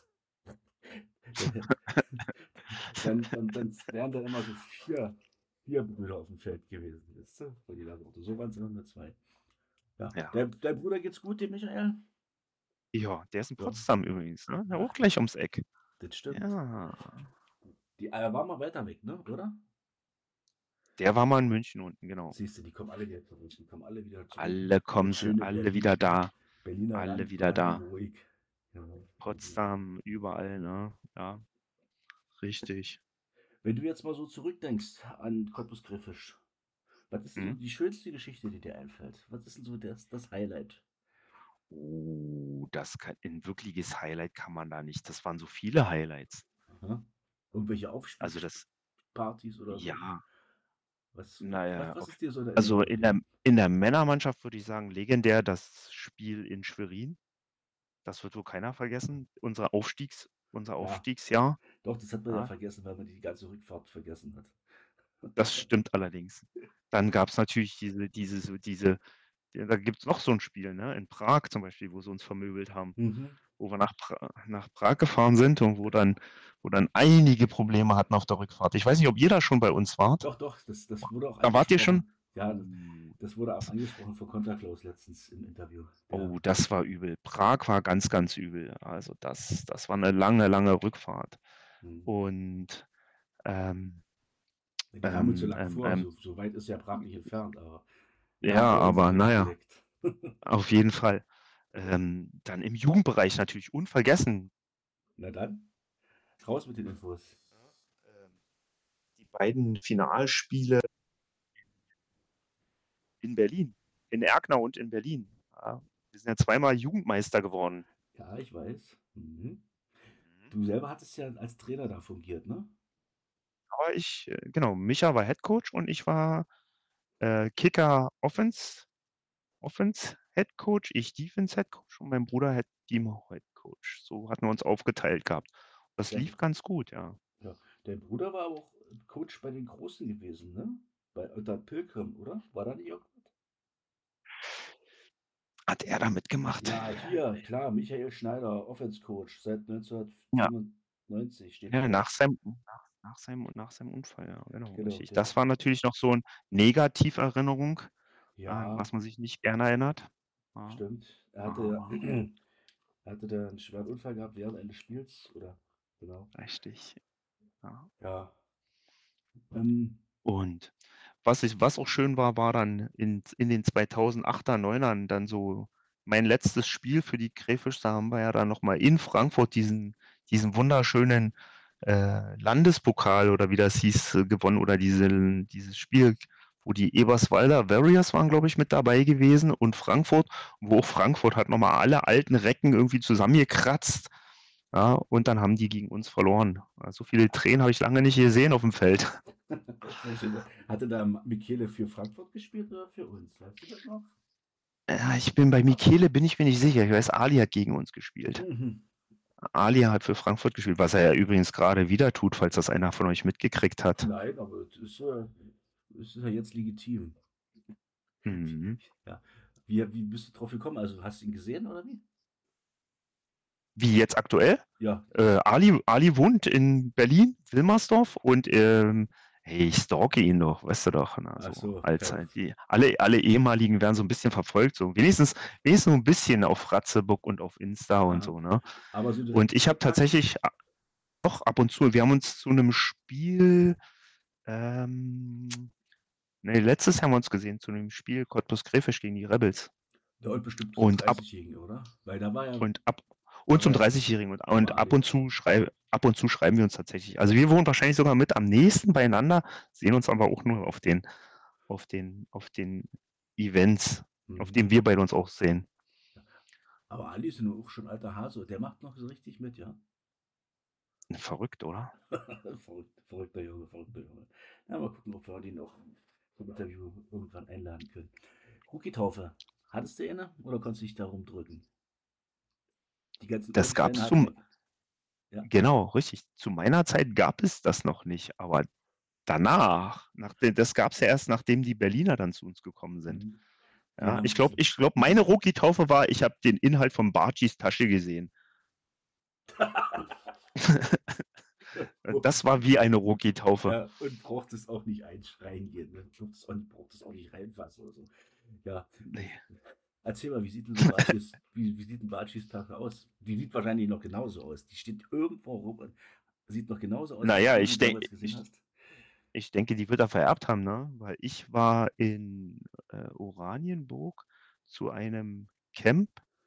dann, dann, dann wären dann immer so vier, vier Brüder auf dem Feld gewesen. Weißt du? Von jeder Sorte. So waren es immer nur zwei. Ja. Ja. Der, dein Bruder geht's gut, dem Michael? Ja, der ist in Ja. Potsdam übrigens, ne? Ja, auch gleich ums Eck. Das stimmt. Ja. Die Eier waren mal weiter weg, ne? Oder? Der war mal in München unten, genau. Siehst du, die kommen alle wieder zurück. Die kommen alle wieder zurück. Alle kommen Das sie, schöne alle Berlin, wieder da. Berliner Alle Land, wieder da. Brandenburg. Ja. Potsdam, überall, ne? Ja, richtig. Wenn du jetzt mal so zurückdenkst an Cottbus Griffisch, was ist denn so Hm? die schönste Geschichte, die dir einfällt? Was ist denn so das, das Highlight? Oh, das kann, ein wirkliches Highlight kann man da nicht. Das waren so viele Highlights. Aha. Irgendwelche Also das, Aufstiegspartys oder so? ja, Was, naja, was, was auf, ist dir so in also Erinnerung in der, geblieben? in der Männermannschaft würde ich sagen, legendär das Spiel in Schwerin. Das wird wohl keiner vergessen. Unser Aufstiegs, unser Ja. Aufstiegsjahr. Doch, das hat man ja Ja, vergessen, weil man die ganze Rückfahrt vergessen hat. das stimmt allerdings. Dann gab es natürlich diese, diese, so diese, ja, da gibt es noch so ein Spiel, ne? In Prag zum Beispiel, wo sie uns vermöbelt haben, Mhm. wo wir nach, pra nach Prag gefahren sind und wo dann, wo dann einige Probleme hatten auf der Rückfahrt. Ich weiß nicht, ob ihr da schon bei uns wart. Doch, doch, das, das wurde auch Da wart ihr angesprochen. schon? Ja, das, Oh, das wurde auch angesprochen von Contaklaus letztens im Interview. Der, oh, das war übel. Prag war ganz, ganz übel. Also das, das war eine lange, lange Rückfahrt. Hm. Und ähm, Wir kamen uns so ähm, lang ähm, vor, ähm, so, so weit ist ja Prag nicht entfernt, aber ja, nah bei uns aber im naja, Dialekt. auf jeden Fall. Ähm, dann im Jugendbereich natürlich unvergessen. Na dann, raus mit den Infos. Ähm, die beiden Finalspiele in Berlin, in Erkner und in Berlin. Ja, wir sind ja zweimal Jugendmeister geworden. Ja, ich weiß. Mhm. Mhm. Du selber hattest ja als Trainer da fungiert, ne? Aber ich, äh, genau, Micha war Headcoach und ich war äh, Kicker Offense, Offense Headcoach, ich Defense Headcoach und mein Bruder Head Team Headcoach. So hatten wir uns aufgeteilt gehabt. Das Dein, lief ganz gut, ja. ja, dein Bruder war aber auch Coach bei den Großen gewesen, ne? Bei unter Pilgrim, oder? War da nicht irgendwas? Hat er da mitgemacht? Ja, hier, klar, Michael Schneider, Offense Coach seit Ja, neunzehnhundertsiebenundneunzig steht ja hier. nach, seinem, nach, nach, seinem, nach seinem Unfall, ja, genau, Genau, richtig. der, Das war natürlich noch so eine Negativerinnerung, äh, ja, was man sich nicht gerne erinnert. Ja. stimmt. Er hatte, Ah, er hatte da einen schweren Unfall gehabt während eines Spiels, oder? Genau. richtig. Ja. Ja. Ähm, Und was, ich, was auch schön war, war dann in, in den zweitausendachter, neunern dann so mein letztes Spiel für die Gräfisch. Da haben wir ja dann nochmal in Frankfurt diesen, diesen wunderschönen äh, Landespokal oder wie das hieß, äh, gewonnen oder diese, dieses Spiel, wo die Eberswalder Warriors waren, glaube ich, mit dabei gewesen und Frankfurt, wo auch Frankfurt hat nochmal alle alten Recken irgendwie zusammengekratzt. Ja, und dann haben die gegen uns verloren. So viele Tränen habe ich lange nicht gesehen auf dem Feld. Hatte da Michele für Frankfurt gespielt oder für uns? Weißt du das noch? Ja, ich bin bei Michele, bin ich mir nicht sicher. Ich weiß, Ali hat gegen uns gespielt. Mhm. Ali hat für Frankfurt gespielt, was er ja übrigens gerade wieder tut, falls das einer von euch mitgekriegt hat. Nein, aber es ist, äh, es ist ja jetzt legitim. Mhm. Ja. Wie, wie bist du drauf gekommen? Also hast du ihn gesehen oder wie? Wie jetzt aktuell? Ja. Äh, Ali, Ali wohnt in Berlin, Wilmersdorf und ähm, hey, ich stalke ihn doch, weißt du doch. Na, Ach so, so, als, ja. die, alle, alle ehemaligen werden so ein bisschen verfolgt, so wenigstens, wenigstens so ein bisschen auf Ratzeburg und auf Insta und Aha. so, ne? Aber so direkt Und ich habe Kontakt? tatsächlich a- doch ab und zu, wir haben uns zu einem Spiel, ähm, nee, letztes Jahr haben wir uns gesehen, zu einem Spiel Cottbus Gräfisch gegen die Rebels. Der hat bestimmt so Und ab, dreißig gegen, oder? Weil da war ja. und ab, Und zum Aber, dreißigjährigen. Und, und aber ab Ali, und zu schrei, ab und zu schreiben wir uns tatsächlich. Also wir wohnen wahrscheinlich sogar mit am nächsten beieinander, sehen uns aber auch nur auf den, auf den, auf den Events, auf mhm. denen wir beide uns auch sehen. aber Ali ist ja nur auch schon alter Hase. Der macht noch so richtig mit, ja? Verrückt, oder? Verrückt, verrückter Junge, verrückter Junge. Ja, mal gucken, ob wir den auch zum Interview irgendwann einladen können. Rookie-Taufe. Hattest du eine oder konntest du dich darum drücken? Die ganzen Das gab's Urgesteine zum, hatten ja. genau, richtig. Zu meiner Zeit gab es das noch nicht, aber danach, nach, de- das gab es ja erst, nachdem die Berliner dann zu uns gekommen sind. Mhm. Die Ja, haben ich glaube, diese. ich glaub, meine Rookie-Taufe war, ich habe den Inhalt von Bargis Tasche gesehen. Das war wie eine Rookie-Taufe. Ja, und braucht es auch nicht einschreien gehen. Ne? Braucht es auch nicht, braucht es auch nicht reinfassen oder so. Ja. Nee. Erzähl mal, wie sieht denn so Bartschis, wie, wie sieht denn Bartschis Tasche aus? Die sieht wahrscheinlich noch genauso aus. Die steht irgendwo rum und sieht noch genauso aus, Naja, wie du ich die denke, damals gesehen ich, hast. ich denke, die wird er vererbt haben, ne? Weil ich war in äh, Oranienburg zu einem Camp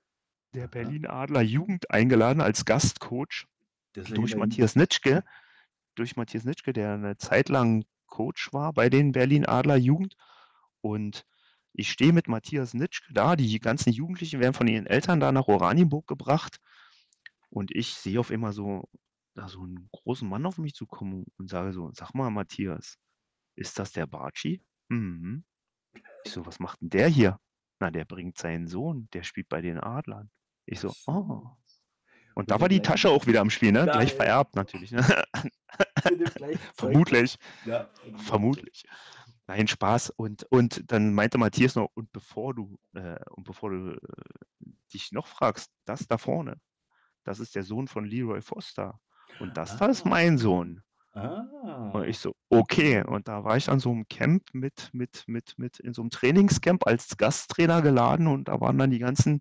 der Aha. Berlin Adler Jugend eingeladen als Gastcoach Das ist ja durch hier bei- Matthias Nitschke, durch Matthias Nitschke, der eine Zeit lang Coach war bei den Berlin Adler Jugend. Und ich stehe mit Matthias Nitschke da, die ganzen Jugendlichen werden von ihren Eltern da nach Oranienburg gebracht. Und ich sehe auf einmal so, da so einen großen Mann auf mich zukommen und sage so, sag mal, Matthias, ist das der Bartschi? Mhm. Ich so, was macht denn der hier? Na, der bringt seinen Sohn, der spielt bei den Adlern. Ich so, Ach so. oh. Und Und da ihr war die gleich- Tasche auch wieder im Spiel, ne? Gleich Geil. vererbt natürlich. Ne? Mit dem gleichen Zeug. Vermutlich, Ja, vermutlich. Nein, Spaß. Und, und dann meinte Matthias noch, und bevor du, äh, und bevor du äh, dich noch fragst, das da vorne, das ist der Sohn von Leroy Foster. Und das da ist Ah. mein Sohn. Ah. Und ich so, okay. Und da war ich an so einem Camp mit, mit, mit, mit, in so einem Trainingscamp als Gasttrainer geladen und da waren dann die ganzen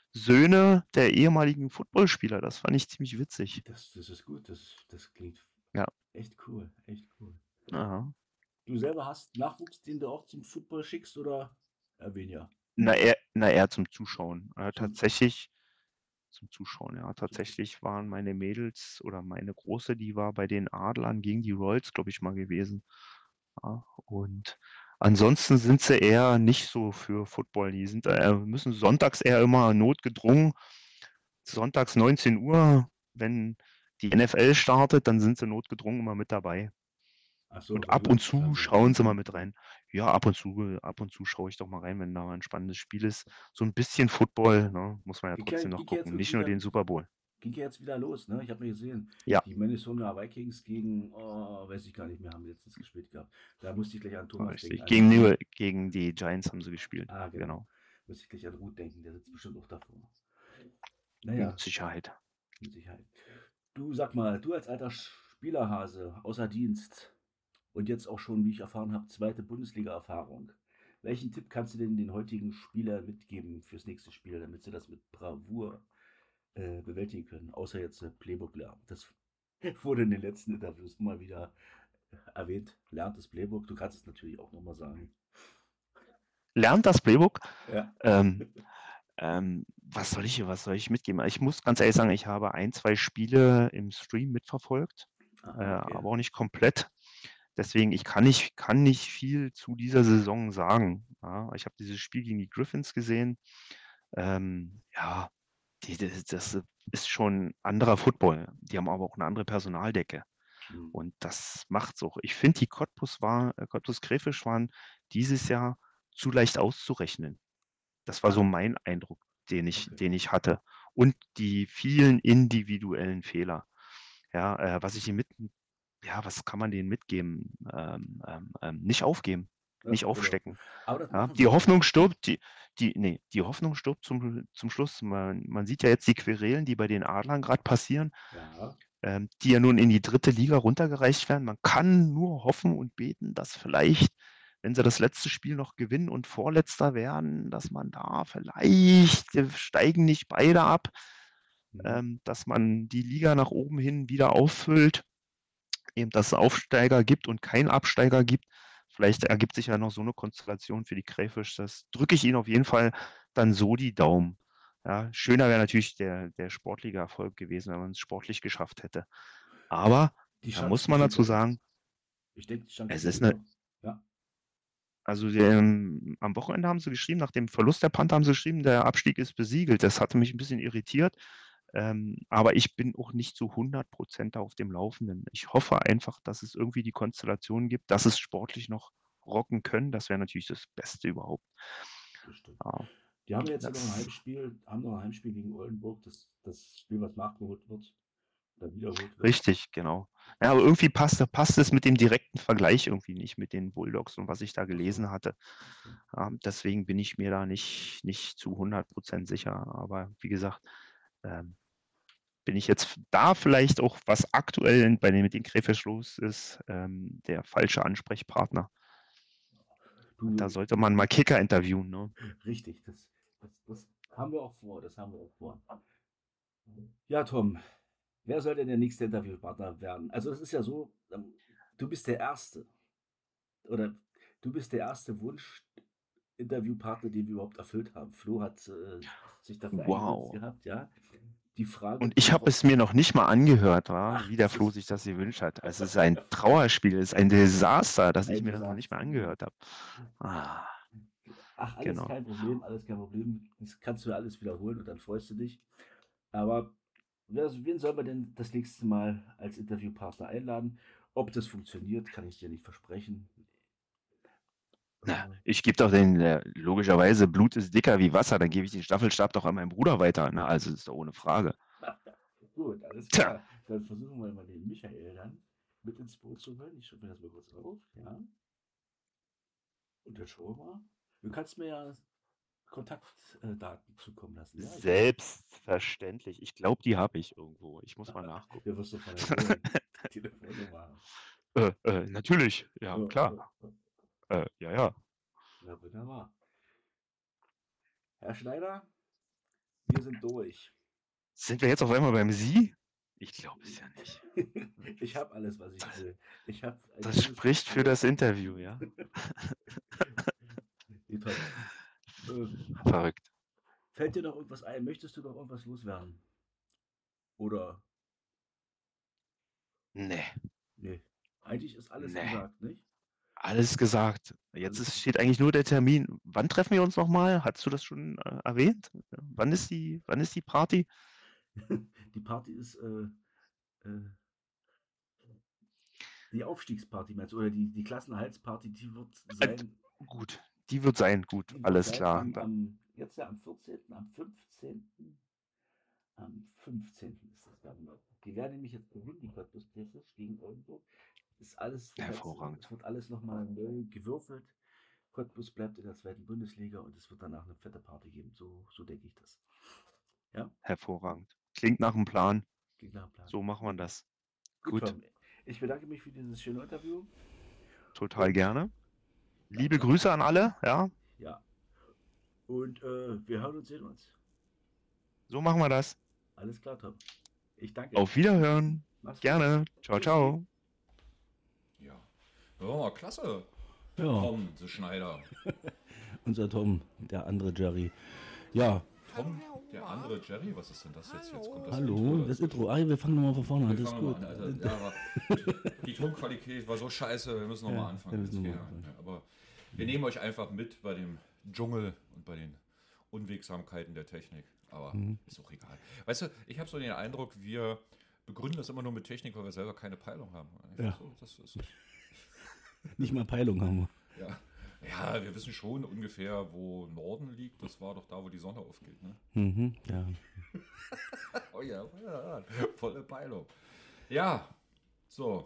Söhne der ehemaligen Footballspieler. Das fand ich ziemlich witzig. Das, das ist gut, das, das klingt Ja. echt cool, echt cool. Aha. Du selber hast Nachwuchs, den du auch zum Football schickst oder eher weniger? Na, eher, na, eher zum Zuschauen. Äh, Zum- tatsächlich zum Zuschauen, ja. Tatsächlich waren meine Mädels oder meine Große, die war bei den Adlern gegen die Royals, glaube ich, mal gewesen. Ja, und ansonsten sind sie eher nicht so für Football. Die sind, äh, müssen sonntags eher immer notgedrungen. Sonntags neunzehn Uhr, wenn die N F L startet, dann sind sie notgedrungen immer mit dabei. Ach so, Und weil ab du und hast zu Fernsehen. schauen sie mal mit rein. Ja, ab und zu, ab und zu schaue ich doch mal rein, wenn da mal ein spannendes Spiel ist. So ein bisschen Football, ne, muss man ja Ging ja- trotzdem noch ging ja jetzt gucken. Nicht nur wieder- den Super Bowl. Ging ja jetzt wieder los, ne? Ich habe mir gesehen, Ja. die Minnesota Vikings gegen, oh, weiß ich gar nicht mehr, haben letztens gespielt gehabt. Da musste ich gleich an Thomas Richtig. denken. Gegen, an- New, gegen die Giants haben sie gespielt. Ah, genau. Genau. Musste ich gleich an Ruth denken, der sitzt bestimmt auch davor. Naja, Mit Sicherheit. mit Sicherheit. Du sag mal, du als alter Spielerhase außer Dienst und jetzt auch schon, wie ich erfahren habe, zweite Bundesliga-Erfahrung. Welchen Tipp kannst du denn den heutigen Spielern mitgeben fürs nächste Spiel, damit sie das mit Bravour äh, bewältigen können? Außer jetzt äh, Playbook lernen. Das wurde in den letzten Interviews immer wieder erwähnt. Lernt das Playbook. Du kannst es natürlich auch nochmal sagen. Lernt das Playbook. Ja. Ähm, ähm, was soll ich, was soll ich mitgeben? Ich muss ganz ehrlich sagen, ich habe ein, zwei Spiele im Stream mitverfolgt, äh, Aha, okay. aber auch nicht komplett. Deswegen, ich kann nicht, kann nicht viel zu dieser Saison sagen. Ja, ich habe dieses Spiel gegen die Griffins gesehen. Ähm, ja, die, das, das ist schon anderer Football. Die haben aber auch eine andere Personaldecke. Hm. Und das macht's auch. Ich finde, die Cottbus war, äh, Cottbus Krefeld waren dieses Jahr zu leicht auszurechnen. Das war so Ah. mein Eindruck, den ich, Okay. den ich hatte. Und die vielen individuellen Fehler. Ja, äh, was ich hier mit, ja, was kann man denen mitgeben? Ähm, ähm, ähm, nicht aufgeben, Ja, nicht genau. aufstecken. Aber das Ja, machen die sie- Hoffnung stirbt, die, die, nee, die Hoffnung stirbt zum, zum Schluss. Man, man sieht ja jetzt die Querelen, die bei den Adlern gerade passieren, Ja, ähm, die ja nun in die dritte Liga runtergereicht werden. Man kann nur hoffen und beten, dass vielleicht, wenn sie das letzte Spiel noch gewinnen und Vorletzter werden, dass man da vielleicht, äh, steigen nicht beide ab, mhm. ähm, dass man die Liga nach oben hin wieder auffüllt, eben dass es Aufsteiger gibt und kein Absteiger gibt. Vielleicht ergibt sich ja noch so eine Konstellation für die Crayfish. Das drücke ich Ihnen auf jeden Fall dann so die Daumen. Ja, schöner wäre natürlich der, der sportliche Erfolg gewesen, wenn man es sportlich geschafft hätte. Aber Die da Chance muss man besteht dazu immer noch. sagen, Ich denke, die Chance es ist besteht eine, noch. Ja, also ähm, am Wochenende haben sie geschrieben, nach dem Verlust der Panther haben sie geschrieben, der Abstieg ist besiegelt. Das hatte mich ein bisschen irritiert. Ähm, aber ich bin auch nicht zu hundert Prozent auf dem Laufenden. Ich hoffe einfach, dass es irgendwie die Konstellation gibt, dass es sportlich noch rocken können. Das wäre natürlich das Beste überhaupt. das stimmt. Ja, Die haben jetzt ja noch ein das, Heimspiel, haben noch ein Heimspiel gegen Oldenburg, das, das Spiel, was nachgeholt wird, oder wiederholt wird. richtig, genau. Ja, aber irgendwie passt, passt es mit dem direkten Vergleich irgendwie nicht mit den Bulldogs und was ich da Ach so. gelesen hatte. Okay. Ja, deswegen bin ich mir da nicht, nicht zu hundert Prozent sicher. Aber wie gesagt, ähm, bin ich jetzt da vielleicht auch, was aktuell bei den, mit den Krefeld los ist, ähm, der falsche Ansprechpartner. Und da Du, sollte man mal Kicker interviewen. Ne? richtig, das, das, das haben wir auch vor, das haben wir auch vor. Ja, Tom, wer soll denn der nächste Interviewpartner werden? Also es ist ja so, ähm, du bist der Erste, oder du bist der erste Wunsch-Interviewpartner, den wir überhaupt erfüllt haben. Flo hat äh, sich dafür eingesetzt Wow. gehabt, ja. Die Frage, Und ich die habe Frau- es mir noch nicht mal angehört, wa? Ach, wie der das Flo ist- sich das gewünscht hat. Es ist ein Trauerspiel, es ist ein Desaster, dass ich Ein mir das noch nicht mehr Desaster. angehört habe. Ah, Ach, alles Genau. kein Problem, alles kein Problem. Das kannst du ja alles wiederholen und dann freust du dich. Aber wer, wen soll man denn das nächste Mal als Interviewpartner einladen? Ob das funktioniert, kann ich dir nicht versprechen. na, Äh, ich gebe doch den, äh, logischerweise, Blut ist dicker wie Wasser, dann gebe ich den Staffelstab doch an meinen Bruder weiter. Na, also ist doch ohne Frage. Gut, alles Tja. klar. Dann versuchen wir mal den Michael dann mit ins Boot zu holen. Ich schreibe mir das mal kurz auf. Ja. Und dann schauen wir mal. Du kannst mir ja Kontaktdaten zukommen lassen. Ja? Selbstverständlich. Ich glaube, die habe ich irgendwo. Ich muss mal nachgucken. Der wirst du von der Telefon- Telefonnummer haben. Äh, äh, natürlich, ja, Ja, klar. ja, ja. Äh, ja, ja. Na wunderbar. Herr Schneider, wir sind durch. Sind wir jetzt auf einmal beim Sie? Ich glaube es ja nicht. Ich habe alles, was ich will. Ich hab ein Das gutes spricht für Gefühl. das Interview, ja. Nee, toll. Äh, Verrückt. fällt dir noch irgendwas ein? Möchtest du noch irgendwas loswerden? Oder? Nee, Nee. Eigentlich ist alles Nee. gesagt, nicht? alles gesagt. Jetzt Alles ist, steht eigentlich nur der Termin. Wann treffen wir uns nochmal? Hast du das schon äh, erwähnt? Wann ist die, wann ist die Party? Die Party ist äh, äh, die Aufstiegsparty, meinst du? Oder die, die Klassenerhaltsparty, die wird sein. Gut, die wird sein. Gut, Die wird alles sein klar. Am, Da- am, jetzt ja am vierzehnten, am fünfzehnten Am fünfzehnten ist das dann. Die werden nämlich jetzt gewinnen, die Cottbus Griffith gegen Oldenburg. Ist alles verletzt. Hervorragend. Es wird alles nochmal neu gewürfelt. Cottbus bleibt in der zweiten Bundesliga und es wird danach eine fette Party geben. So, so denke ich das. Ja, Hervorragend. Klingt nach einem Plan. geht nach dem Plan. So machen wir das. Gut, Gut, Tom, ich bedanke mich für dieses schöne Interview. total Und- gerne. Liebe Grüße an alle. Ja, Ja. Und äh, wir hören und sehen uns. so machen wir das. Alles klar, Tom. Ich danke. Auf Wiederhören. Mach's gut. Gerne. Ciao, Tschüssi. ciao. Ja. Ja, klasse. Ja, Tom, der Schneider. unser Tom, der andere Jerry. Ja, Tom, der andere Jerry, was ist denn das jetzt? Jetzt kommt das hallo, Intro. das Intro. Ah, wir fangen nochmal von vorne an, Wir das ist fangen gut. mal an, Alter. Ja, aber die Tonqualität war so scheiße, wir müssen nochmal Ja, anfangen. wir müssen jetzt noch hier. mal anfangen. Ja, aber wir nehmen euch einfach mit bei dem Dschungel und bei den Unwegsamkeiten der Technik. Aber Mhm. ist auch egal. Weißt du, ich habe so den Eindruck, wir begründen das immer nur mit Technik, weil wir selber keine Peilung haben. Einfach Ja. So, das ist, Nicht mal Peilung haben wir. ja. ja, wir wissen schon ungefähr, wo Norden liegt. Das war doch da, wo die Sonne aufgeht. Ne? Mhm, ja. Oh ja, ja, volle Peilung. Ja, so.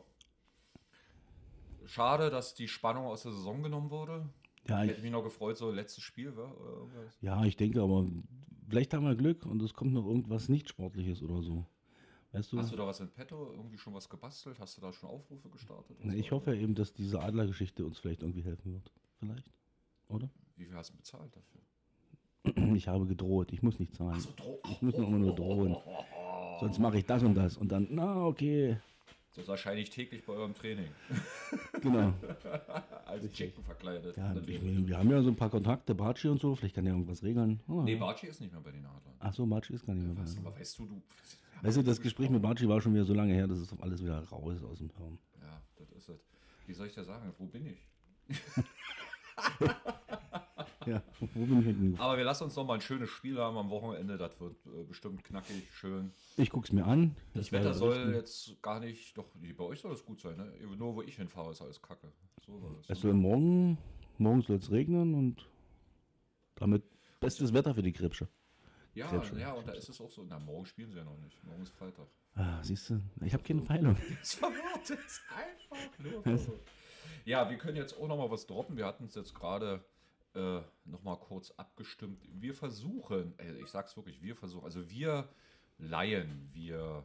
Schade, dass die Spannung aus der Saison genommen wurde. Ja, Hätte ich, mich noch gefreut, so letztes Spiel war oder irgendwas. ja, ich denke aber, vielleicht haben wir Glück und es kommt noch irgendwas nicht Sportliches oder so. Weißt du? Hast du da was in petto? Irgendwie schon was gebastelt? Hast du da schon Aufrufe gestartet? Na, ich hoffe eben, dass diese Adlergeschichte uns vielleicht irgendwie helfen wird. Vielleicht. Oder? Wie viel hast du bezahlt dafür? Ich habe gedroht. Ich muss nicht zahlen. Ach so, Dro Ich muss nur immer nur drohen. Sonst mache ich das und das. Und dann, na, okay. Das ist wahrscheinlich täglich bei eurem Training. Genau. Als Chicken verkleidet. Ja, ich, wir haben ja so ein paar Kontakte, Barci und so, vielleicht kann er irgendwas regeln. Oh, Nee, ja. Barci ist nicht mehr bei den Adlern. Ach so, Barci ist gar nicht mehr bei Was, den aber Adlern. weißt du, du... Weißt du, das Gespräch mit Barci war schon wieder so lange her, dass es doch alles wieder raus aus dem Hirn. Ja, das ist es. Wie soll ich dir sagen? Wo bin ich? Ja, wo bin ich mit ihm? Aber wir lassen uns noch mal ein schönes Spiel haben am Wochenende. Das wird äh, bestimmt knackig, schön. Ich guck's mir an. Das Ich werde Wetter soll berichten. jetzt gar nicht, doch, nee, bei euch soll das gut sein, ne? Nur wo ich hinfahre, ist alles kacke. So soll Es das soll morgen, morgen soll es regnen und damit bestes Wetter für die Krebsche. Ja, Krebsche. ja, und da ist es auch so. Na, morgen spielen sie ja noch nicht. Morgen ist Freitag. Ah, siehst du, ich habe keine Peilung. Das verwirrt, das ist einfach nur verwirrt. Ja, wir können jetzt auch noch mal was droppen. Wir hatten es jetzt gerade äh, noch mal kurz abgestimmt. Wir versuchen, äh, ich sag's wirklich, wir versuchen, also wir Laien, wir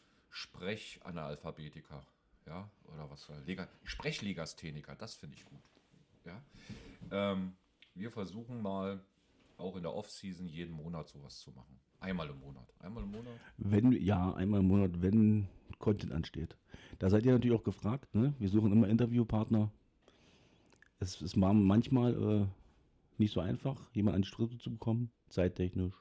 Sprechanalphabetiker, ja, oder was soll Lega, Sprechlegastheniker, das finde ich gut. Ja, ähm, wir versuchen mal auch in der Off-Season jeden Monat sowas zu machen. Einmal im Monat. Einmal im Monat. Wenn, ja, einmal im Monat, wenn Content ansteht. Da seid ihr natürlich auch gefragt, ne? Wir suchen immer Interviewpartner. Es ist ma- manchmal äh, nicht so einfach, jemanden an die Strippe zu bekommen, zeittechnisch.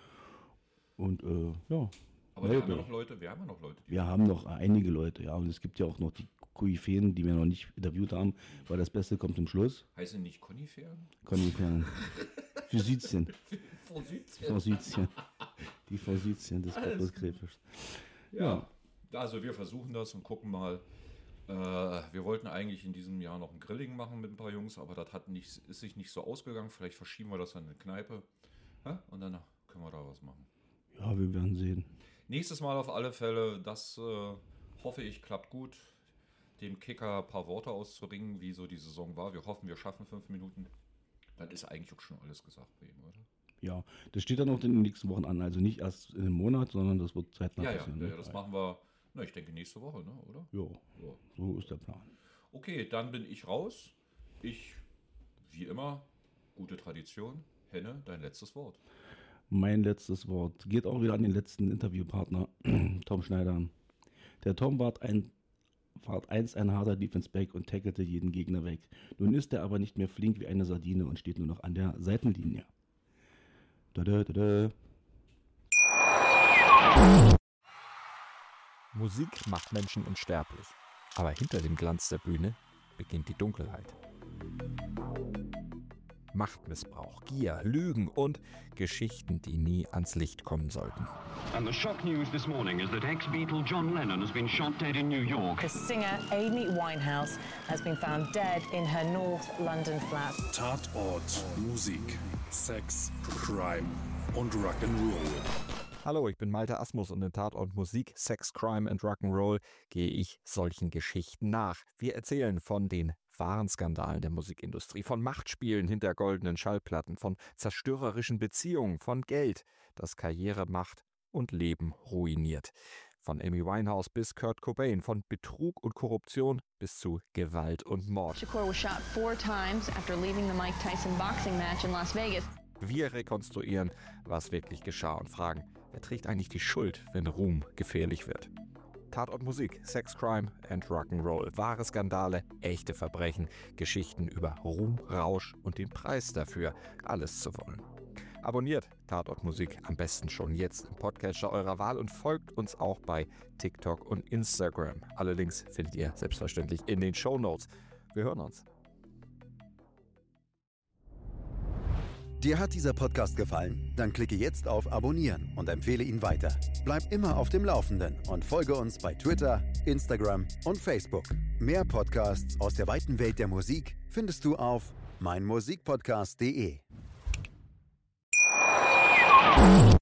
Und äh, ja, Aber wir meldet haben ja euch. noch Leute, wir haben ja noch Leute. die- Wir haben noch einige Leute, ja. Und es gibt ja auch noch die Koryphäen, die wir noch nicht interviewt haben, weil das Beste kommt zum Schluss. Heißen nicht Koniferen? Koniferen. Physizien. Physizien. Physizien. Die Physizien des Corpus Gräfisch. Ja, also wir versuchen das und gucken mal. Äh, wir wollten eigentlich in diesem Jahr noch ein Grilling machen mit ein paar Jungs, aber das hat nicht, ist sich nicht so ausgegangen. Vielleicht verschieben wir das dann in eine Kneipe. Ja? Und dann können wir da was machen. Ja, wir werden sehen. Nächstes Mal auf alle Fälle, das äh, hoffe ich klappt gut, dem Kicker ein paar Worte auszuringen, wie so die Saison war. Wir hoffen, wir schaffen fünf Minuten. Dann ist eigentlich auch schon alles gesagt bei ihm, oder? Ja, das steht dann auch in den nächsten Wochen an. Also nicht erst in einem Monat, sondern das wird zeitnah Ja, ja, passieren. ja, ne? ja, das machen wir, na, ich denke nächste Woche, ne, oder? Ja, Ja. so ist der Plan. Okay, dann bin ich raus. Ich, wie immer, gute Tradition. Henne, dein letztes Wort. Mein letztes Wort geht auch wieder an den letzten Interviewpartner, Tom Schneider. Der Tom war ein, war einst ein harter Defense-Back und tackelte jeden Gegner weg. Nun ist er aber nicht mehr flink wie eine Sardine und steht nur noch an der Seitenlinie. Da, da, da, da. Musik macht Menschen unsterblich. Aber hinter dem Glanz der Bühne beginnt die Dunkelheit. Machtmissbrauch, Gier, Lügen und Geschichten, die nie ans Licht kommen sollten. And the shock news this morning is that ex-Beatle John Lennon has been shot dead in New York. The singer Amy Winehouse has been found dead in her North London flat. Tatort, Musik, Sex, Crime und Rock'n'Roll. Hallo, ich bin Malte Asmus und in Tatort Musik, Sex, Crime and Rock'n'Roll gehe ich solchen Geschichten nach. Wir erzählen von den wahren Skandalen der Musikindustrie, von Machtspielen hinter goldenen Schallplatten, von zerstörerischen Beziehungen, von Geld, das Karriere, Macht und Leben ruiniert. Von Amy Winehouse bis Kurt Cobain, von Betrug und Korruption bis zu Gewalt und Mord. Shakur was shot four times after leaving the Mike Tyson boxing match in Las Vegas. Wir rekonstruieren, was wirklich geschah und fragen, wer trägt eigentlich die Schuld, wenn Ruhm gefährlich wird? Tatort Musik, Sex, Crime and Rock'n'Roll. Wahre Skandale, echte Verbrechen, Geschichten über Ruhm, Rausch und den Preis dafür, alles zu wollen. Abonniert Tatort Musik am besten schon jetzt im Podcatcher eurer Wahl und folgt uns auch bei TikTok und Instagram. Alle Links findet ihr selbstverständlich in den Shownotes. Wir hören uns. Dir hat dieser Podcast gefallen? Dann klicke jetzt auf Abonnieren und empfehle ihn weiter. Bleib immer auf dem Laufenden und folge uns bei Twitter, Instagram und Facebook. Mehr Podcasts aus der weiten Welt der Musik findest du auf meinmusikpodcast punkt de.